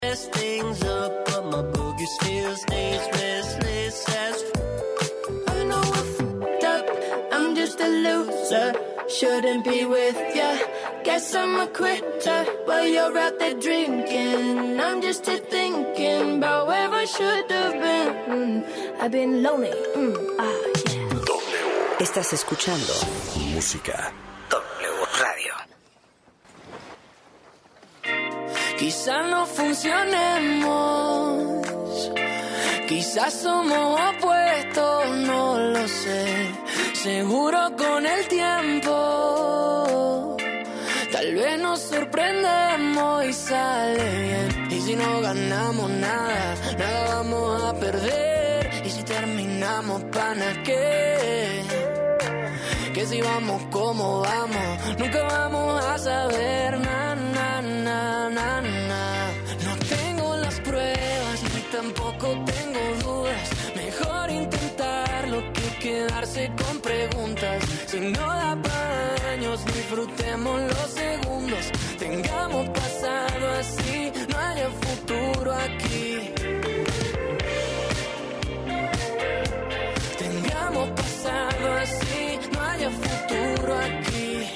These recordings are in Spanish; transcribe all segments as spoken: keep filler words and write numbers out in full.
Things up, but my boogie still stays restless as I know I'm fucked up, I'm just a loser. Shouldn't be with ya. Guess I'm a quitter, while you're out there drinking. I'm just here thinking about where I should have been. Mm, I've been lonely. Mm, ah, yeah. W. Estás escuchando Música W Radio. Quizás no funcionemos, quizás somos opuestos, no lo sé. Seguro con el tiempo, tal vez nos sorprendemos y sale bien. Y si no ganamos nada, nada vamos a perder. Y si terminamos, ¿pana qué? Que si vamos como vamos, nunca vamos a saber, na, na, na, na, na. No tengo las pruebas, ni tampoco tengo dudas. Mejor intentarlo que quedarse con preguntas. Si no da paños, disfrutemos los segundos. Tengamos pasado así, no haya futuro aquí. Tengamos pasado así, no haya futuro aquí.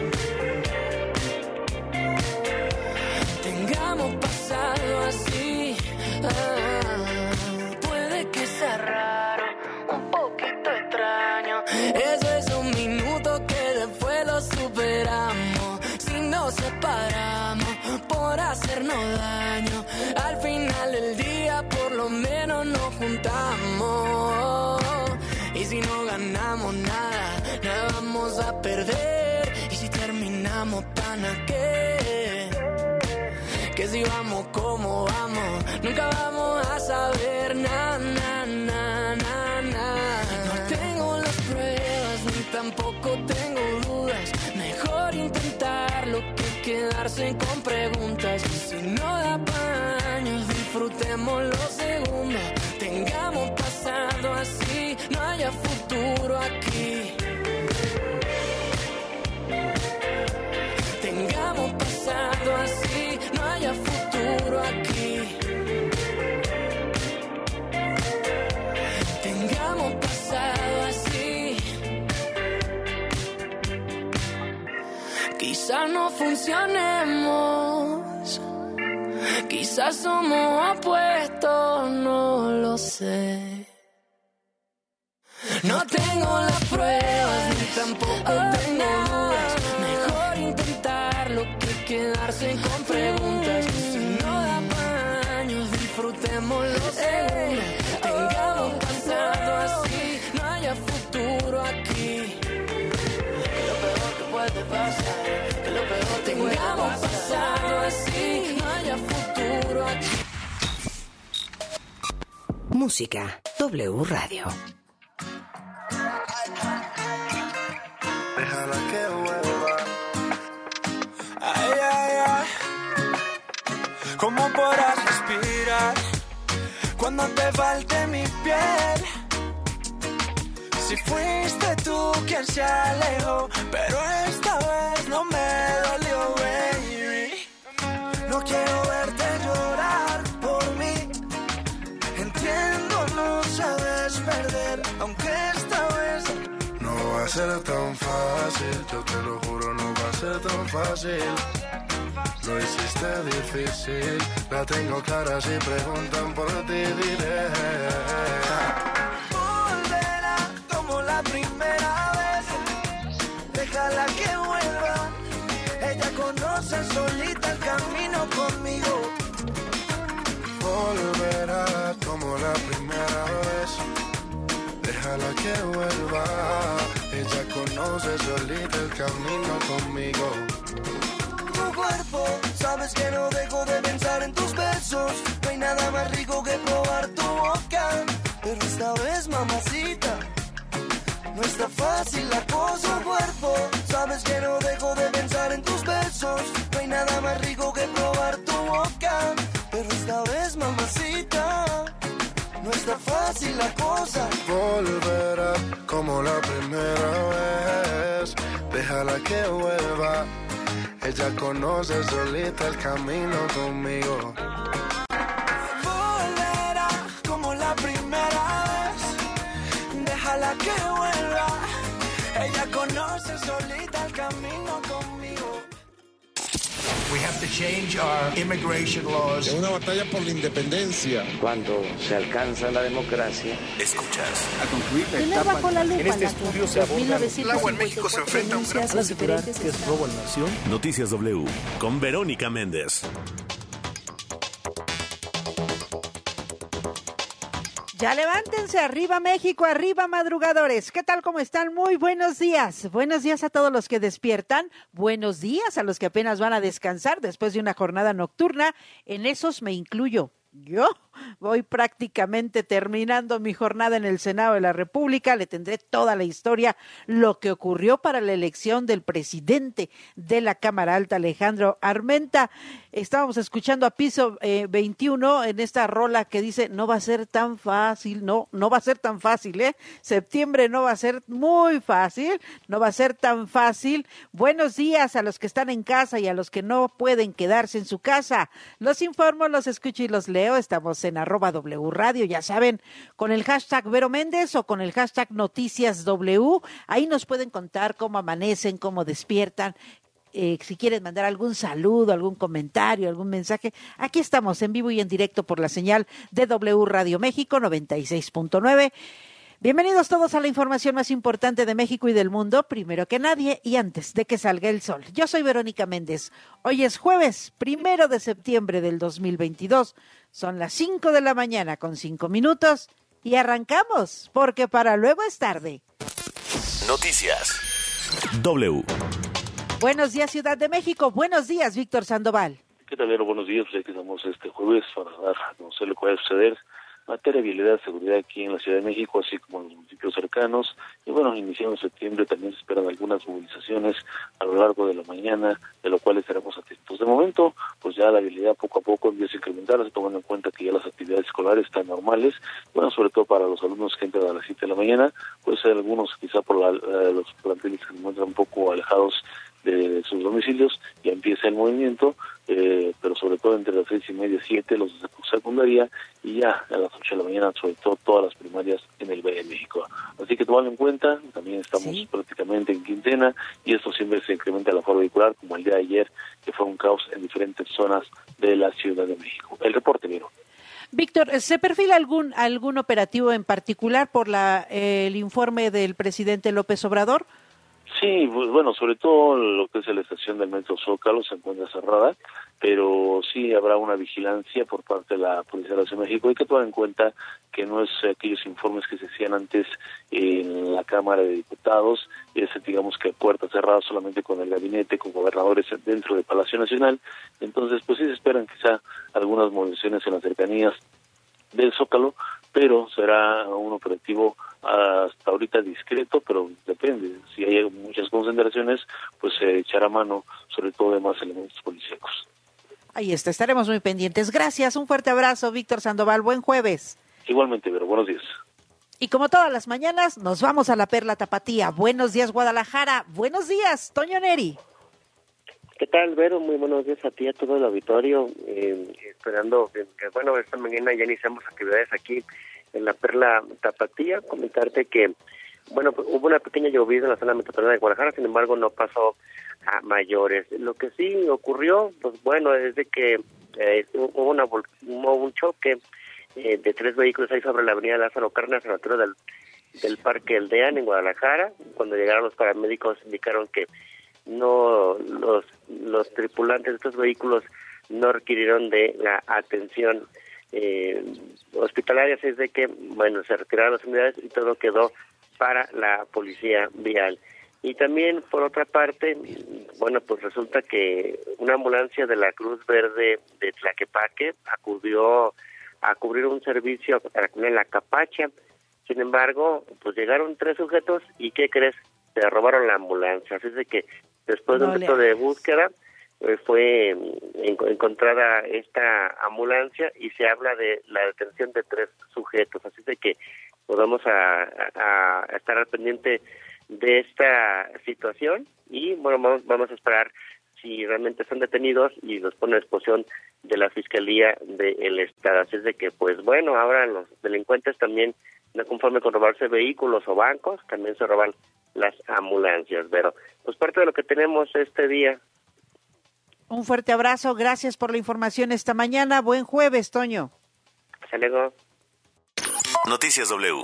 Tengamos pasado así. Ah, puede que sea raro, un poquito extraño. Eso es un minuto que después lo superamos. Si nos separamos por hacernos daño, al final del día por lo menos nos juntamos. Y si no ganamos nada, nada vamos a perder. Y si terminamos, ¿pana qué? Que si vamos como vamos, nunca vamos a saber, na, na, na, na, na. No tengo las pruebas, ni tampoco tengo dudas. Mejor intentarlo que quedarse con preguntas. Si no da paños, disfrutemos los segundos. Tengamos pasado así, no haya futuro aquí. Tengamos pasado así, no haya futuro aquí. Tengamos pasado así. Quizás no funcionemos, quizás somos opuestos, no lo sé. No tengo las pruebas, ni tampoco tengo dudas. Mejor intentarlo que quedarse con preguntas. Si no da paños, disfrutemos los segundos. Tengamos pasado así, no haya futuro aquí. Que lo peor que puede pasar, que lo peor que tengamos pasado así, no haya futuro aquí. Música W Radio. Déjala que vuelva. Ay, ay, ay. ¿Cómo podrás respirar cuando te falte mi piel? Si fuiste tú quien se alejó, pero esta vez no me dolió, baby. No quiero verte llorar por mí. Entiendo, no sabes perder, aunque esta vez no va a ser tan fácil. Yo te lo juro, no va a ser tan fácil. Lo hiciste difícil. La tengo clara, si preguntan por ti diré. Volverá como la primera vez. Déjala que vuelva. Ella conoce solita el camino conmigo. Volverá como la primera vez. Déjala que vuelva. Ella conoce solita el camino conmigo. Tu cuerpo, sabes que no dejo de pensar en tus besos. No hay nada más rico que probar tu boca. Pero esta vez, mamacita, no está fácil la cosa. Tu cuerpo, sabes que no dejo de pensar en tus besos. No hay nada más rico que probar tu boca. Pero esta vez, mamacita, no está fácil la cosa. Volverá como la primera vez. Déjala que vuelva. Ella conoce solita el camino conmigo. que vuelva. Ella conoce solita el camino conmigo. We have to change our immigration laws. Es una batalla por la independencia. Cuando se alcanza la democracia, escuchas a concluir la etapa. Bajo la lupa, en este estudio se aborda el agua en México se enfrenta a un gran al asegurar que es robo a la nación. Noticias W con Verónica Méndez. Ya levántense, arriba México, arriba madrugadores. ¿Qué tal, cómo están? Muy buenos días. Buenos días a todos los que despiertan. Buenos días a los que apenas van a descansar después de una jornada nocturna. En esos me incluyo. Yo voy prácticamente terminando mi jornada en el Senado de la República. Le tendré toda la historia, lo que ocurrió para la elección del presidente de la Cámara Alta, Alejandro Armenta. Estábamos escuchando a Piso eh, veintiuno en esta rola que dice, no va a ser tan fácil, no, no va a ser tan fácil, ¿eh? Septiembre no va a ser muy fácil, no va a ser tan fácil. Buenos días a los que están en casa y a los que no pueden quedarse en su casa. Los informo, los escucho y los leo. Estamos en arroba W Radio, ya saben, con el hashtag Vero Méndez o con el hashtag Noticias W. Ahí nos pueden contar cómo amanecen, cómo despiertan. Eh, si quieren mandar algún saludo, algún comentario, algún mensaje, aquí estamos en vivo y en directo por la señal de W Radio México noventa y seis punto nueve. Bienvenidos todos a la información más importante de México y del mundo, primero que nadie y antes de que salga el sol. Yo soy Verónica Méndez. Hoy es jueves, primero de septiembre del dos mil veintidós. Son las cinco de la mañana con cinco minutos y arrancamos, porque para luego es tarde. Noticias W. Buenos días, Ciudad de México. Buenos días, Víctor Sandoval. ¿Qué tal, Vero? Buenos días. Pues aquí estamos este jueves para dar a conocer lo que va a suceder en materia de vialidad, seguridad aquí en la Ciudad de México, así como en los municipios cercanos. Y bueno, iniciando septiembre también se esperan algunas movilizaciones a lo largo de la mañana, de lo cual estaremos atentos. De momento, pues ya la vialidad poco a poco empieza a incrementarse, tomando en cuenta que ya las actividades escolares están normales. Bueno, sobre todo para los alumnos que entran a las siete de la mañana, pues hay algunos quizá por la, eh, los planteles que se encuentran un poco alejados de sus domicilios, ya empieza el movimiento, eh, pero sobre todo entre las seis y media, siete, los de secundaria, y ya a las ocho de la mañana, sobre todo todas las primarias en el Valle de México. Así que tomarlo en cuenta, también estamos sí. prácticamente en quincena, y esto siempre se incrementa el aforo vehicular, como el día de ayer, que fue un caos en diferentes zonas de la Ciudad de México. El reporte, Miro. Víctor, ¿se perfila algún algún operativo en particular por la eh, el informe del presidente López Obrador? Sí, pues bueno, sobre todo lo que es la estación del Metro Zócalo se encuentra cerrada, pero sí habrá una vigilancia por parte de la Policía de la Ciudad de México. Hay que tomar en cuenta que no es aquellos informes que se hacían antes en la Cámara de Diputados, es digamos que puertas cerradas solamente con el gabinete, con gobernadores dentro del Palacio Nacional. Entonces, pues sí se esperan quizá algunas movilizaciones en las cercanías del Zócalo, pero será un operativo hasta ahorita discreto, pero depende. Si hay muchas concentraciones, pues se echará mano, sobre todo de más elementos policíacos. Ahí está, estaremos muy pendientes. Gracias, un fuerte abrazo, Víctor Sandoval. Buen jueves. Igualmente, pero buenos días. Y como todas las mañanas, nos vamos a la Perla Tapatía. Buenos días, Guadalajara. Buenos días, Toño Neri. ¿Qué tal, Vero? Muy buenos días a ti y a todo el auditorio. Eh, esperando que, que, bueno, esta mañana ya iniciamos actividades aquí en la Perla Tapatía. Comentarte que, bueno, hubo una pequeña llovida en la zona metropolitana de Guadalajara, sin embargo, no pasó a mayores. Lo que sí ocurrió, pues bueno, es de que eh, hubo, una, hubo un choque eh, de tres vehículos ahí sobre la avenida Lázaro Cárdenas, en la altura del, del Parque Eldean en Guadalajara. Cuando llegaron los paramédicos indicaron que no los los tripulantes de estos vehículos no requirieron de la atención eh, hospitalaria, así es de que, bueno, se retiraron las unidades y todo quedó para la policía vial. Y también, por otra parte, bueno, pues resulta que una ambulancia de la Cruz Verde de Tlaquepaque acudió a cubrir un servicio en la Capacha. Sin embargo, pues llegaron tres sujetos y, ¿qué crees? Se robaron la ambulancia, así es de que después de un reto de búsqueda eh, fue en, encontrada esta ambulancia y se habla de la detención de tres sujetos, así de que pues vamos a, a, a estar al pendiente de esta situación y bueno, vamos, vamos a esperar si realmente están detenidos y los pone a disposición de la Fiscalía del Estado. Así es de que, pues bueno, ahora los delincuentes también, no conforme con robarse vehículos o bancos, también se roban las ambulancias, pero pues parte de lo que tenemos este día. Un fuerte abrazo, gracias por la información esta mañana. Buen jueves, Toño. Hasta luego. Noticias W.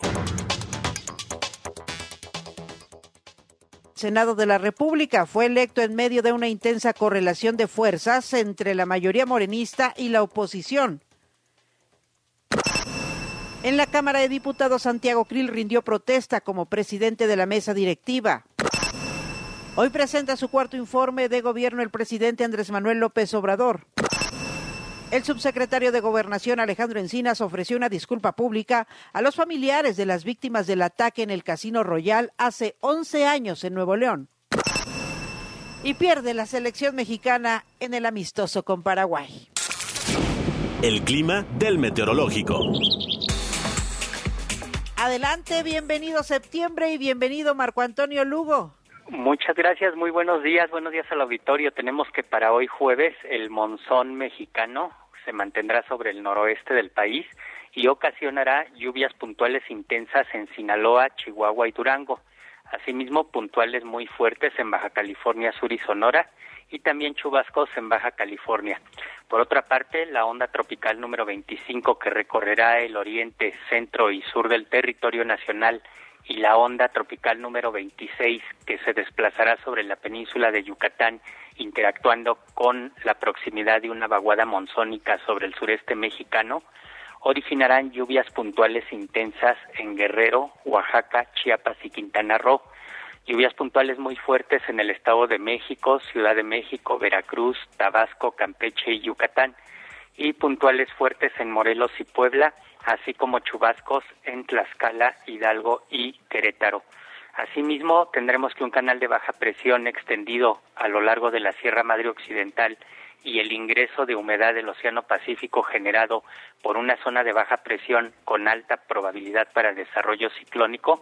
Senado de la República fue electo en medio de una intensa correlación de fuerzas entre la mayoría morenista y la oposición. En la Cámara de Diputados, Santiago Krill rindió protesta como presidente de la mesa directiva. Hoy presenta su cuarto informe de gobierno el presidente Andrés Manuel López Obrador. El subsecretario de Gobernación, Alejandro Encinas, ofreció una disculpa pública a los familiares de las víctimas del ataque en el Casino Royal hace once años en Nuevo León. Y pierde la selección mexicana en el amistoso con Paraguay. El clima del meteorológico. Adelante, bienvenido septiembre y bienvenido Marco Antonio Lugo. Muchas gracias, muy buenos días, buenos días al auditorio. Tenemos que para hoy jueves el monzón mexicano se mantendrá sobre el noroeste del país y ocasionará lluvias puntuales intensas en Sinaloa, Chihuahua y Durango. Asimismo, puntuales muy fuertes en Baja California Sur y Sonora y también chubascos en Baja California. Por otra parte, la onda tropical número veinticinco que recorrerá el oriente, centro y sur del territorio nacional y la onda tropical número veintiséis que se desplazará sobre la península de Yucatán, interactuando con la proximidad de una vaguada monzónica sobre el sureste mexicano, originarán lluvias puntuales intensas en Guerrero, Oaxaca, Chiapas y Quintana Roo, lluvias puntuales muy fuertes en el Estado de México, Ciudad de México, Veracruz, Tabasco, Campeche y Yucatán, y puntuales fuertes en Morelos y Puebla, así como chubascos en Tlaxcala, Hidalgo y Querétaro. Asimismo, tendremos que un canal de baja presión extendido a lo largo de la Sierra Madre Occidental y el ingreso de humedad del Océano Pacífico generado por una zona de baja presión con alta probabilidad para desarrollo ciclónico,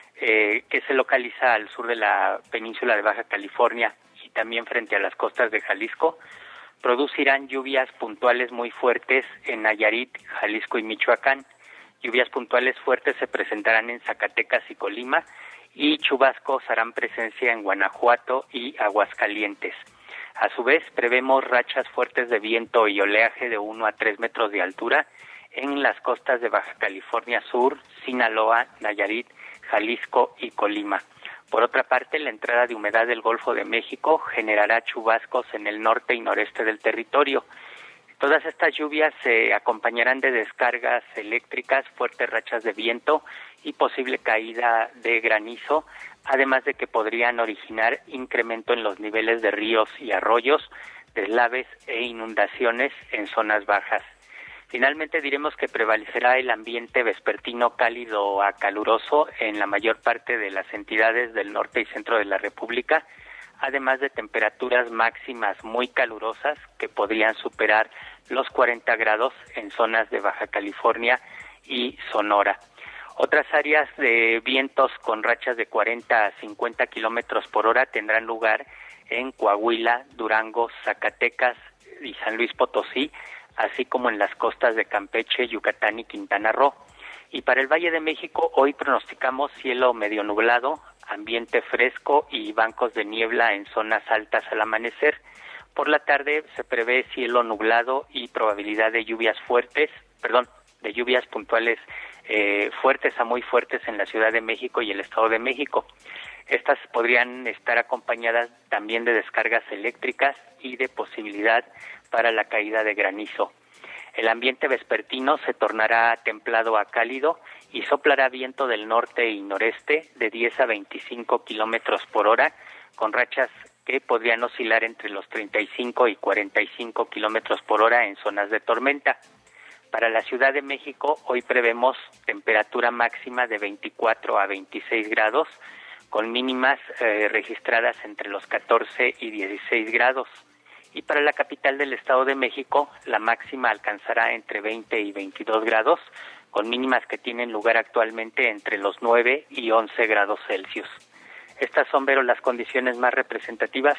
eh, que se localiza al sur de la península de Baja California y también frente a las costas de Jalisco, producirán lluvias puntuales muy fuertes en Nayarit, Jalisco y Michoacán. Lluvias puntuales fuertes se presentarán en Zacatecas y Colima y chubascos harán presencia en Guanajuato y Aguascalientes. A su vez, prevemos rachas fuertes de viento y oleaje de uno a tres metros de altura en las costas de Baja California Sur, Sinaloa, Nayarit, Jalisco y Colima. Por otra parte, la entrada de humedad del Golfo de México generará chubascos en el norte y noreste del territorio. Todas estas lluvias se acompañarán de descargas eléctricas, fuertes rachas de viento y posible caída de granizo, además de que podrían originar incremento en los niveles de ríos y arroyos, deslaves e inundaciones en zonas bajas. Finalmente diremos que prevalecerá el ambiente vespertino cálido a caluroso en la mayor parte de las entidades del norte y centro de la República, además de temperaturas máximas muy calurosas que podrían superar los cuarenta grados en zonas de Baja California y Sonora. Otras áreas de vientos con rachas de cuarenta a cincuenta kilómetros por hora tendrán lugar en Coahuila, Durango, Zacatecas y San Luis Potosí, así como en las costas de Campeche, Yucatán y Quintana Roo. Y para el Valle de México, hoy pronosticamos cielo medio nublado, ambiente fresco y bancos de niebla en zonas altas al amanecer. Por la tarde se prevé cielo nublado y probabilidad de lluvias fuertes, perdón, de lluvias puntuales eh, fuertes a muy fuertes en la Ciudad de México y el Estado de México. Estas podrían estar acompañadas también de descargas eléctricas y de posibilidad para la caída de granizo. El ambiente vespertino se tornará templado a cálido y soplará viento del norte y noreste de diez a veinticinco kilómetros por hora, con rachas que podrían oscilar entre los treinta y cinco y cuarenta y cinco kilómetros por hora en zonas de tormenta. Para la Ciudad de México, hoy prevemos temperatura máxima de veinticuatro a veintiséis grados, con mínimas eh, registradas entre los catorce y dieciséis grados. Y para la capital del Estado de México, la máxima alcanzará entre veinte y veintidós grados, con mínimas que tienen lugar actualmente entre los nueve y once grados Celsius. Estas son, pero las condiciones más representativas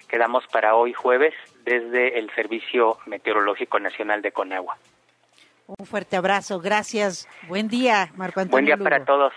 que damos para hoy jueves desde el Servicio Meteorológico Nacional de Conagua. Un fuerte abrazo, gracias. Buen día, Marco Antonio Buen día Lugo. para todos.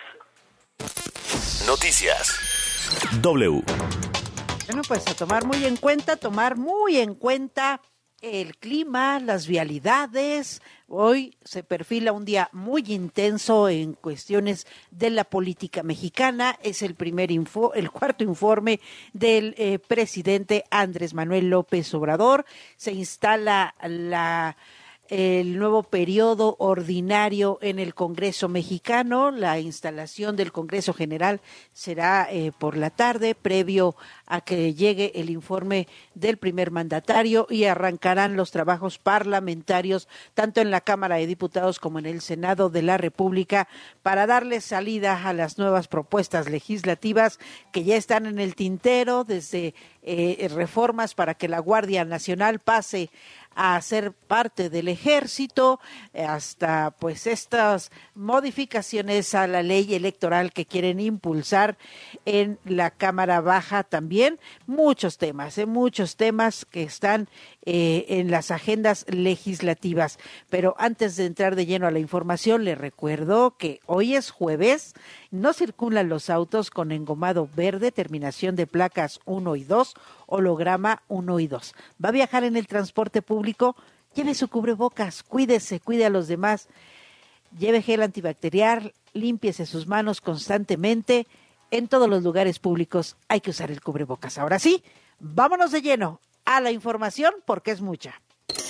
Noticias W. Bueno, pues a tomar muy en cuenta, tomar muy en cuenta el clima, las vialidades. Hoy se perfila un día muy intenso en cuestiones de la política mexicana. Es el primer info, el cuarto informe del eh, presidente Andrés Manuel López Obrador. Se instala la el nuevo periodo ordinario en el Congreso mexicano. La instalación del Congreso General será eh, por la tarde, previo a que llegue el informe del primer mandatario, y arrancarán los trabajos parlamentarios tanto en la Cámara de Diputados como en el Senado de la República para darle salida a las nuevas propuestas legislativas que ya están en el tintero, desde eh, reformas para que la Guardia Nacional pase a ser parte del ejército, hasta pues estas modificaciones a la ley electoral que quieren impulsar en la Cámara Baja también. Muchos temas, ¿eh? muchos temas que están eh, en las agendas legislativas. Pero antes de entrar de lleno a la información, les recuerdo que hoy es jueves, no circulan los autos con engomado verde, terminación de placas uno y dos, holograma uno y dos. Va a viajar en el transporte público, lleve su cubrebocas, cuídese, cuide a los demás, lleve gel antibacterial, límpiese sus manos constantemente. En todos los lugares públicos hay que usar el cubrebocas. Ahora sí, vámonos de lleno a la información porque es mucha.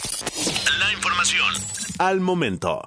La información al momento.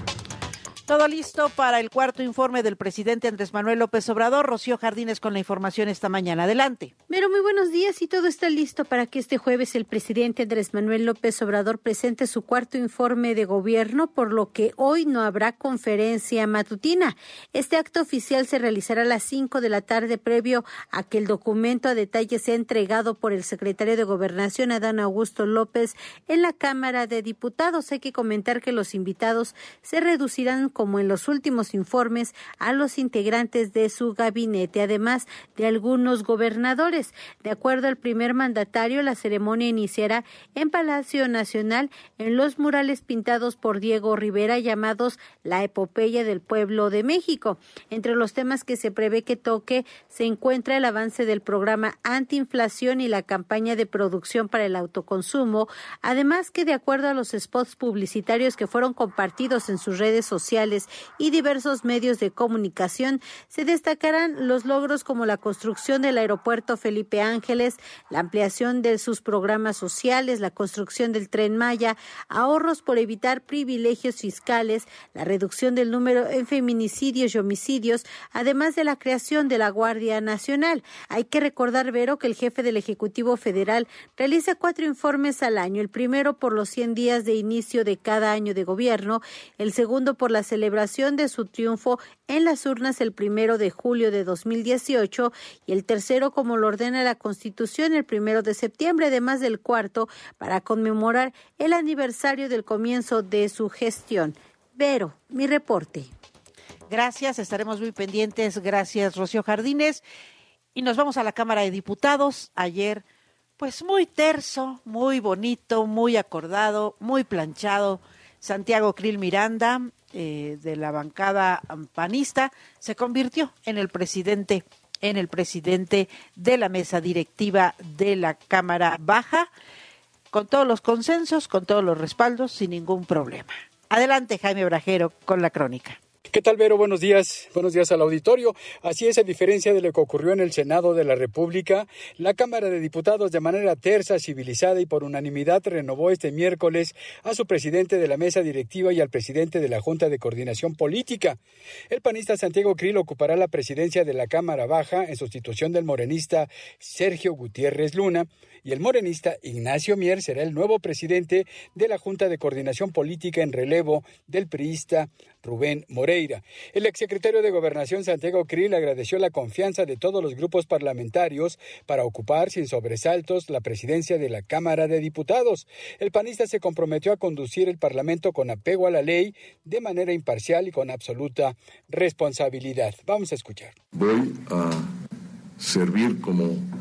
Todo listo para el cuarto informe del presidente Andrés Manuel López Obrador. Rocío Jardines con la información esta mañana. Adelante. Pero muy buenos días, y todo está listo para que este jueves el presidente Andrés Manuel López Obrador presente su cuarto informe de gobierno, por lo que hoy no habrá conferencia matutina. Este acto oficial se realizará a las cinco de la tarde, previo a que el documento a detalle sea entregado por el secretario de Gobernación, Adán Augusto López, en la Cámara de Diputados. Hay que comentar que los invitados se reducirán, como en los últimos informes, a los integrantes de su gabinete, además de algunos gobernadores. De acuerdo al primer mandatario, la ceremonia iniciará en Palacio Nacional en los murales pintados por Diego Rivera, llamados La Epopeya del Pueblo de México. Entre los temas que se prevé que toque se encuentra el avance del programa antiinflación y la campaña de producción para el autoconsumo, además que, de acuerdo a los spots publicitarios que fueron compartidos en sus redes sociales y diversos medios de comunicación, se destacarán los logros como la construcción del aeropuerto Felipe Ángeles, la ampliación de sus programas sociales, la construcción del Tren Maya, ahorros por evitar privilegios fiscales, la reducción del número en feminicidios y homicidios, además de la creación de la Guardia Nacional. Hay que recordar, Vero, que el jefe del Ejecutivo Federal realiza cuatro informes al año: el primero por los cien días de inicio de cada año de gobierno, el segundo por la celebración de su triunfo en las urnas el primero de julio de dos mil dieciocho, y el tercero, como lo ordena la Constitución, el primero de septiembre, además del cuarto para conmemorar el aniversario del comienzo de su gestión. Vero, mi reporte. Gracias, estaremos muy pendientes. Gracias, Rocío Jardines. Y nos vamos a la Cámara de Diputados. Ayer, pues muy terso, muy bonito, muy acordado, muy planchado. Santiago Krill Miranda, eh, de la bancada panista, se convirtió en el presidente, en el presidente de la mesa directiva de la Cámara Baja, con todos los consensos, con todos los respaldos, sin ningún problema. Adelante, Jaime Brajero, con la crónica. ¿Qué tal, Vero? Buenos días. Buenos días al auditorio. Así es, a diferencia de lo que ocurrió en el Senado de la República, la Cámara de Diputados, de manera tersa, civilizada y por unanimidad, renovó este miércoles a su presidente de la mesa directiva y al presidente de la Junta de Coordinación Política. El panista Santiago Krill ocupará la presidencia de la Cámara Baja en sustitución del morenista Sergio Gutiérrez Luna, y el morenista Ignacio Mier será el nuevo presidente de la Junta de Coordinación Política en relevo del priista Rubén Moreira. El exsecretario de Gobernación Santiago Krill agradeció la confianza de todos los grupos parlamentarios para ocupar sin sobresaltos la presidencia de la Cámara de Diputados. El panista se comprometió a conducir el Parlamento con apego a la ley, de manera imparcial y con absoluta responsabilidad. Vamos a escuchar. Voy a servir como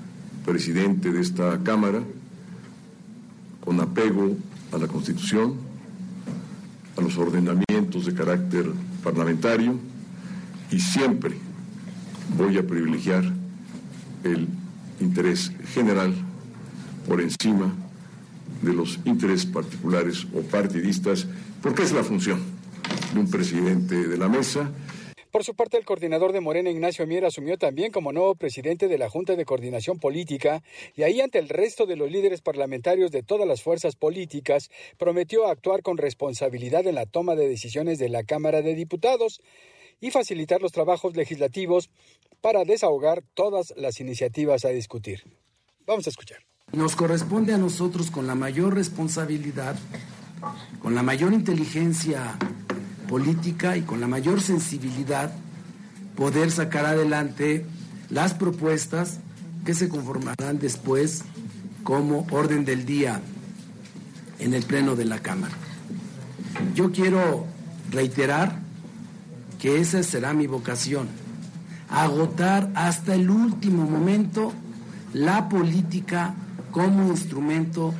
presidente de esta Cámara, con apego a la Constitución, a los ordenamientos de carácter parlamentario, y siempre voy a privilegiar el interés general por encima de los intereses particulares o partidistas, porque es la función de un presidente de la mesa. Por su parte, el coordinador de Morena, Ignacio Mier, asumió también como nuevo presidente de la Junta de Coordinación Política y ahí ante el resto de los líderes parlamentarios de todas las fuerzas políticas prometió actuar con responsabilidad en la toma de decisiones de la Cámara de Diputados y facilitar los trabajos legislativos para desahogar todas las iniciativas a discutir. Vamos a escuchar. Nos corresponde a nosotros con la mayor responsabilidad, con la mayor inteligencia política y con la mayor sensibilidad poder sacar adelante las propuestas que se conformarán después como orden del día en el Pleno de la Cámara. Yo quiero reiterar que esa será mi vocación, agotar hasta el último momento la política como instrumento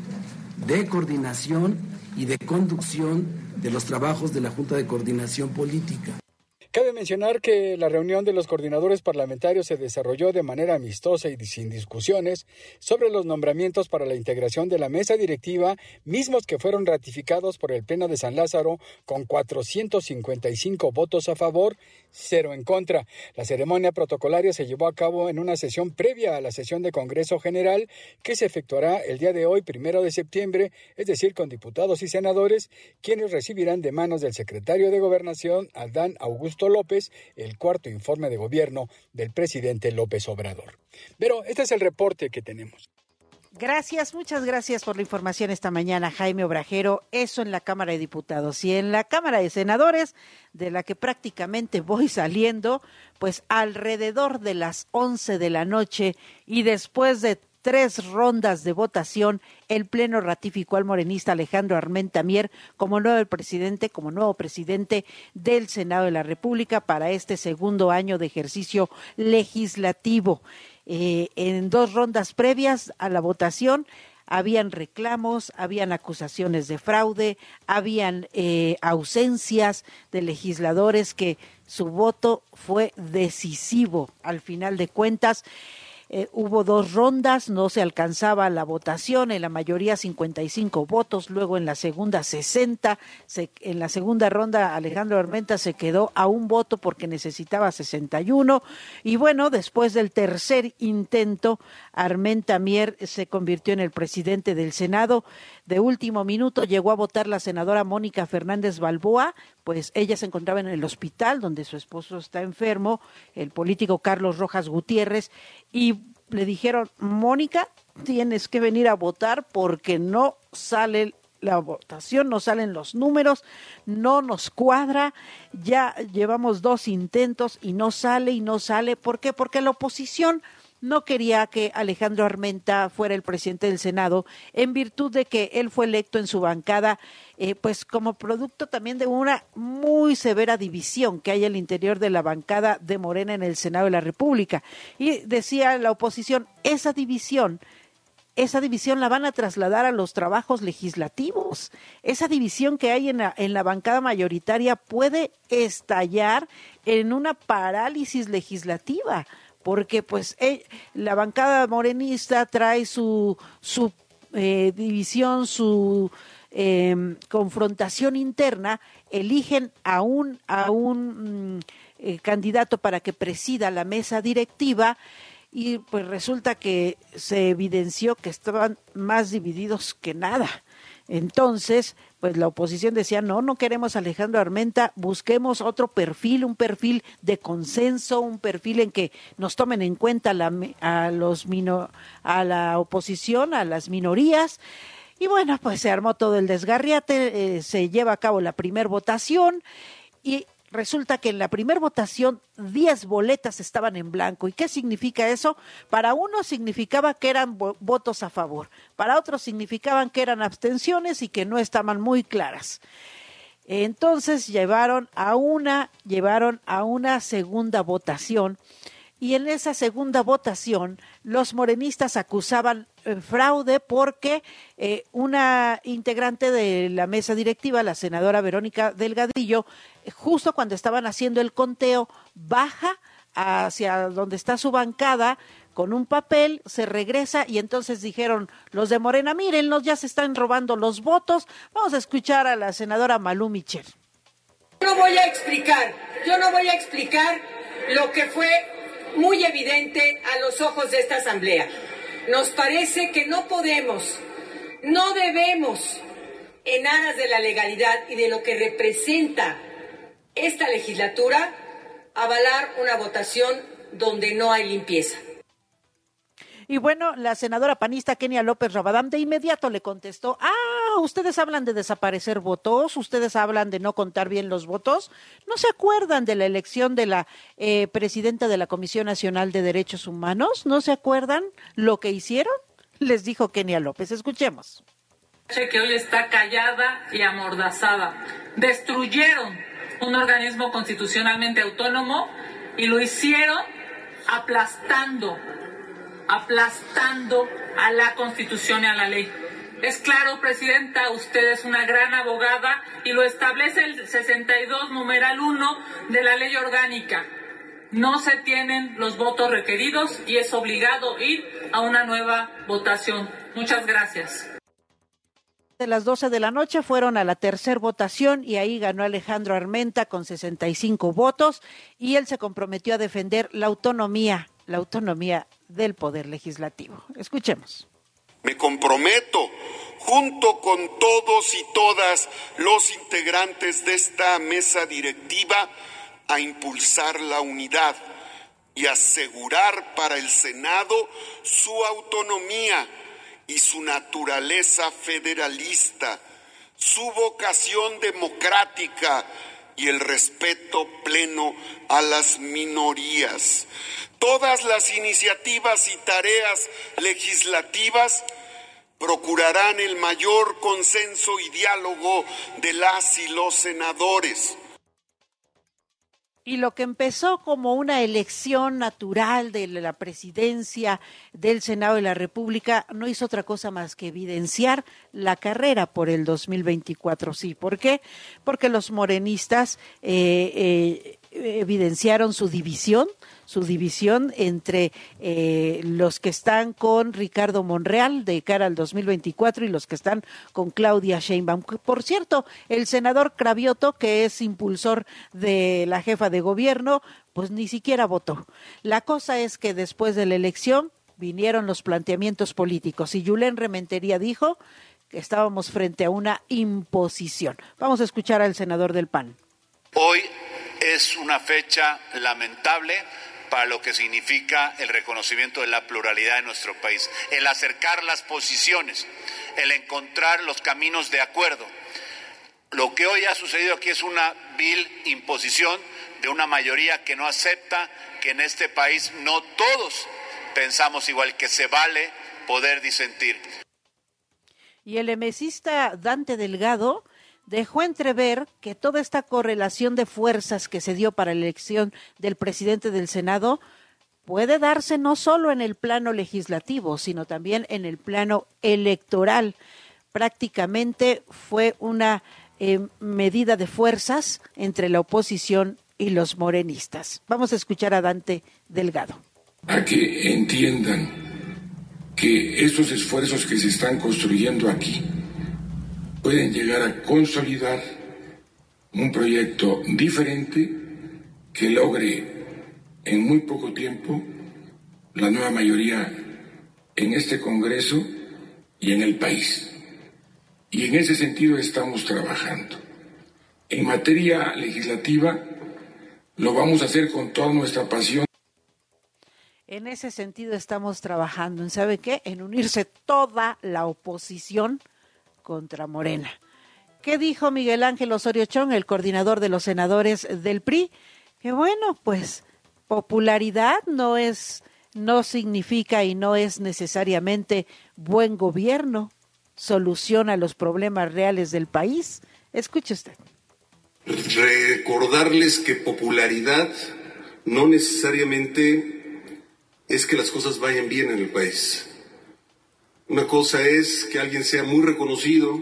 de coordinación y de conducción de los trabajos de la Junta de Coordinación Política. Cabe mencionar que la reunión de los coordinadores parlamentarios se desarrolló de manera amistosa y sin discusiones sobre los nombramientos para la integración de la mesa directiva, mismos que fueron ratificados por el Pleno de San Lázaro con cuatrocientos cincuenta y cinco votos a favor, cero en contra. La ceremonia protocolaria se llevó a cabo en una sesión previa a la sesión de Congreso General que se efectuará el día de hoy, primero de septiembre, es decir, con diputados y senadores, quienes recibirán de manos del secretario de Gobernación, Adán Augusto López, el cuarto informe de gobierno del presidente López Obrador. Pero este es el reporte que tenemos. Gracias, muchas gracias por la información esta mañana, Jaime Obrajero. Eso en la Cámara de Diputados. Y en la Cámara de Senadores, de la que prácticamente voy saliendo, pues alrededor de las once de la noche y después de tres rondas de votación, el Pleno ratificó al morenista Alejandro Armenta Mier como nuevo presidente, como nuevo presidente del Senado de la República para este segundo año de ejercicio legislativo. Eh, en dos rondas previas a la votación habían reclamos, habían acusaciones de fraude, habían eh, ausencias de legisladores que su voto fue decisivo al final de cuentas. Eh, hubo dos rondas, no se alcanzaba la votación, en la mayoría cincuenta y cinco votos, luego en la segunda sesenta, se, en la segunda ronda Alejandro Armenta se quedó a un voto porque necesitaba sesenta y uno, y bueno, después del tercer intento, Armenta Mier se convirtió en el presidente del Senado. De último minuto llegó a votar la senadora Mónica Fernández Balboa, pues ella se encontraba en el hospital donde su esposo está enfermo, el político Carlos Rojas Gutiérrez, y le dijeron, Mónica, tienes que venir a votar porque no sale la votación, no salen los números, no nos cuadra, ya llevamos dos intentos y no sale y no sale. ¿Por qué? Porque la oposición no quería que Alejandro Armenta fuera el presidente del Senado en virtud de que él fue electo en su bancada, eh, pues como producto también de una muy severa división que hay al interior de la bancada de Morena en el Senado de la República. Y decía la oposición, esa división esa división la van a trasladar a los trabajos legislativos. Esa división que hay en la, en la bancada mayoritaria puede estallar en una parálisis legislativa, porque pues eh, la bancada morenista trae su, su eh, división, su eh, confrontación interna, eligen a un, a un mm, eh, candidato para que presida la mesa directiva, y pues resulta que se evidenció que estaban más divididos que nada. Entonces, pues la oposición decía, no, no queremos a Alejandro Armenta, busquemos otro perfil, un perfil de consenso, un perfil en que nos tomen en cuenta la, a, los mino, a la oposición, a las minorías. Y bueno, pues se armó todo el desgarriate, eh, se lleva a cabo la primer votación y resulta que en la primera votación diez boletas estaban en blanco. ¿Y qué significa eso? Para unos significaba que eran votos a favor, para otros significaban que eran abstenciones y que no estaban muy claras. Entonces llevaron a una, llevaron a una segunda votación y en esa segunda votación los morenistas acusaban eh, fraude porque eh, una integrante de la mesa directiva, la senadora Verónica Delgadillo, eh, justo cuando estaban haciendo el conteo, baja hacia donde está su bancada con un papel, se regresa y entonces dijeron los de Morena, mírenlos, ya se están robando los votos. Vamos a escuchar a la senadora Malú Michel. Yo no voy a explicar, yo no voy a explicar lo que fue muy evidente a los ojos de esta asamblea. Nos parece que no podemos, no debemos, en aras de la legalidad y de lo que representa esta legislatura, avalar una votación donde no hay limpieza. Y bueno, la senadora panista Kenia López Rabadán de inmediato le contestó, ah, ustedes hablan de desaparecer votos, ustedes hablan de no contar bien los votos, ¿no se acuerdan de la elección de la eh, presidenta de la Comisión Nacional de Derechos Humanos? ¿No se acuerdan lo que hicieron? Les dijo Kenia López, escuchemos. Que hoy está callada y amordazada. Destruyeron un organismo constitucionalmente autónomo y lo hicieron aplastando aplastando a la Constitución y a la ley. Es claro, Presidenta, usted es una gran abogada y lo establece el sesenta y dos numeral uno de la Ley Orgánica. No se tienen los votos requeridos y es obligado ir a una nueva votación. Muchas gracias. De las doce de la noche fueron a la tercera votación y ahí ganó Alejandro Armenta con sesenta y cinco votos y él se comprometió a defender la autonomía, la autonomía del Poder Legislativo. Escuchemos. Me comprometo, junto con todos y todas los integrantes de esta mesa directiva, a impulsar la unidad y asegurar para el Senado su autonomía y su naturaleza federalista, su vocación democrática y el respeto pleno a las minorías. Todas las iniciativas y tareas legislativas procurarán el mayor consenso y diálogo de las y los senadores. Y lo que empezó como una elección natural de la presidencia del Senado de la República no hizo otra cosa más que evidenciar la carrera por el dos mil veinticuatro. Sí, ¿por qué? Porque los morenistas eh, eh, evidenciaron su división, su división entre eh, los que están con Ricardo Monreal de cara al dos mil veinticuatro y los que están con Claudia Sheinbaum. Por cierto, el senador Cravioto, que es impulsor de la jefa de gobierno, pues ni siquiera votó. La cosa es que después de la elección vinieron los planteamientos políticos y Yulén Rementería dijo que estábamos frente a una imposición. Vamos a escuchar al senador del P A N. Hoy es una fecha lamentable para lo que significa el reconocimiento de la pluralidad de nuestro país, el acercar las posiciones, el encontrar los caminos de acuerdo. Lo que hoy ha sucedido aquí es una vil imposición de una mayoría que no acepta que en este país no todos pensamos igual, que se vale poder disentir. Y el emesista Dante Delgado dejó entrever que toda esta correlación de fuerzas que se dio para la elección del presidente del Senado puede darse no solo en el plano legislativo, sino también en el plano electoral. Prácticamente fue una eh, medida de fuerzas entre la oposición y los morenistas. Vamos a escuchar a Dante Delgado. A que entiendan que esos esfuerzos que se están construyendo aquí pueden llegar a consolidar un proyecto diferente que logre en muy poco tiempo la nueva mayoría en este Congreso y en el país. Y en ese sentido estamos trabajando. En materia legislativa lo vamos a hacer con toda nuestra pasión. En ese sentido estamos trabajando, ¿en sabe qué? En unirse toda la oposición contra Morena. ¿Qué dijo Miguel Ángel Osorio Chong, el coordinador de los senadores del P R I? Que bueno, pues popularidad no es, no significa y no es necesariamente buen gobierno, soluciona los problemas reales del país. Escuche usted. Recordarles que popularidad no necesariamente es que las cosas vayan bien en el país. Una cosa es que alguien sea muy reconocido,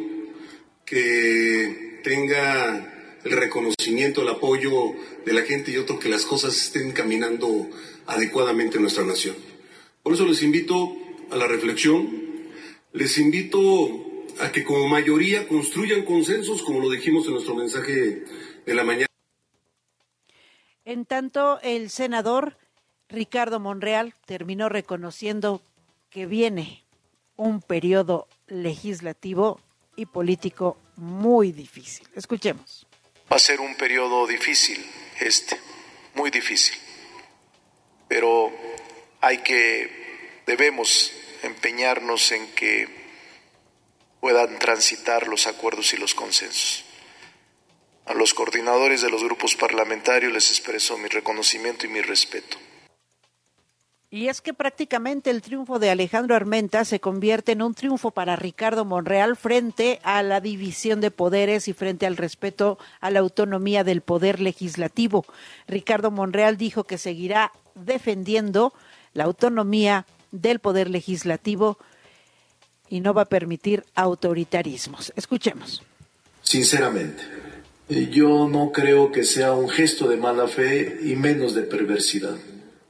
que tenga el reconocimiento, el apoyo de la gente, y otro que las cosas estén caminando adecuadamente en nuestra nación. Por eso les invito a la reflexión, les invito a que como mayoría construyan consensos, como lo dijimos en nuestro mensaje de la mañana. En tanto, el senador Ricardo Monreal terminó reconociendo que viene un periodo legislativo y político muy difícil. Escuchemos. Va a ser un periodo difícil, este, muy difícil. Pero hay que, debemos empeñarnos en que puedan transitar los acuerdos y los consensos. A los coordinadores de los grupos parlamentarios les expreso mi reconocimiento y mi respeto. Y es que prácticamente el triunfo de Alejandro Armenta se convierte en un triunfo para Ricardo Monreal frente a la división de poderes y frente al respeto a la autonomía del poder legislativo. Ricardo Monreal dijo que seguirá defendiendo la autonomía del poder legislativo y no va a permitir autoritarismos. Escuchemos. Sinceramente, yo no creo que sea un gesto de mala fe y menos de perversidad.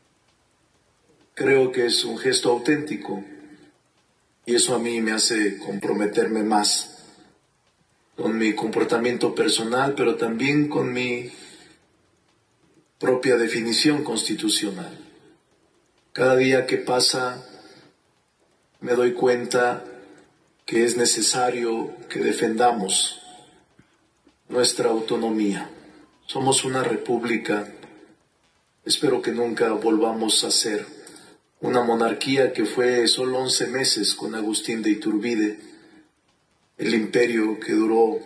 Creo que es un gesto auténtico y eso a mí me hace comprometerme más con mi comportamiento personal, pero también con mi propia definición constitucional. Cada día que pasa me doy cuenta que es necesario que defendamos nuestra autonomía. Somos una república, espero que nunca volvamos a ser una monarquía que fue solo once meses con Agustín de Iturbide, el imperio que duró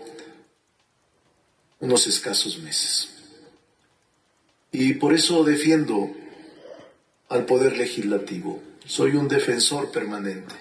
unos escasos meses. Y por eso defiendo al Poder Legislativo. Soy un defensor permanente.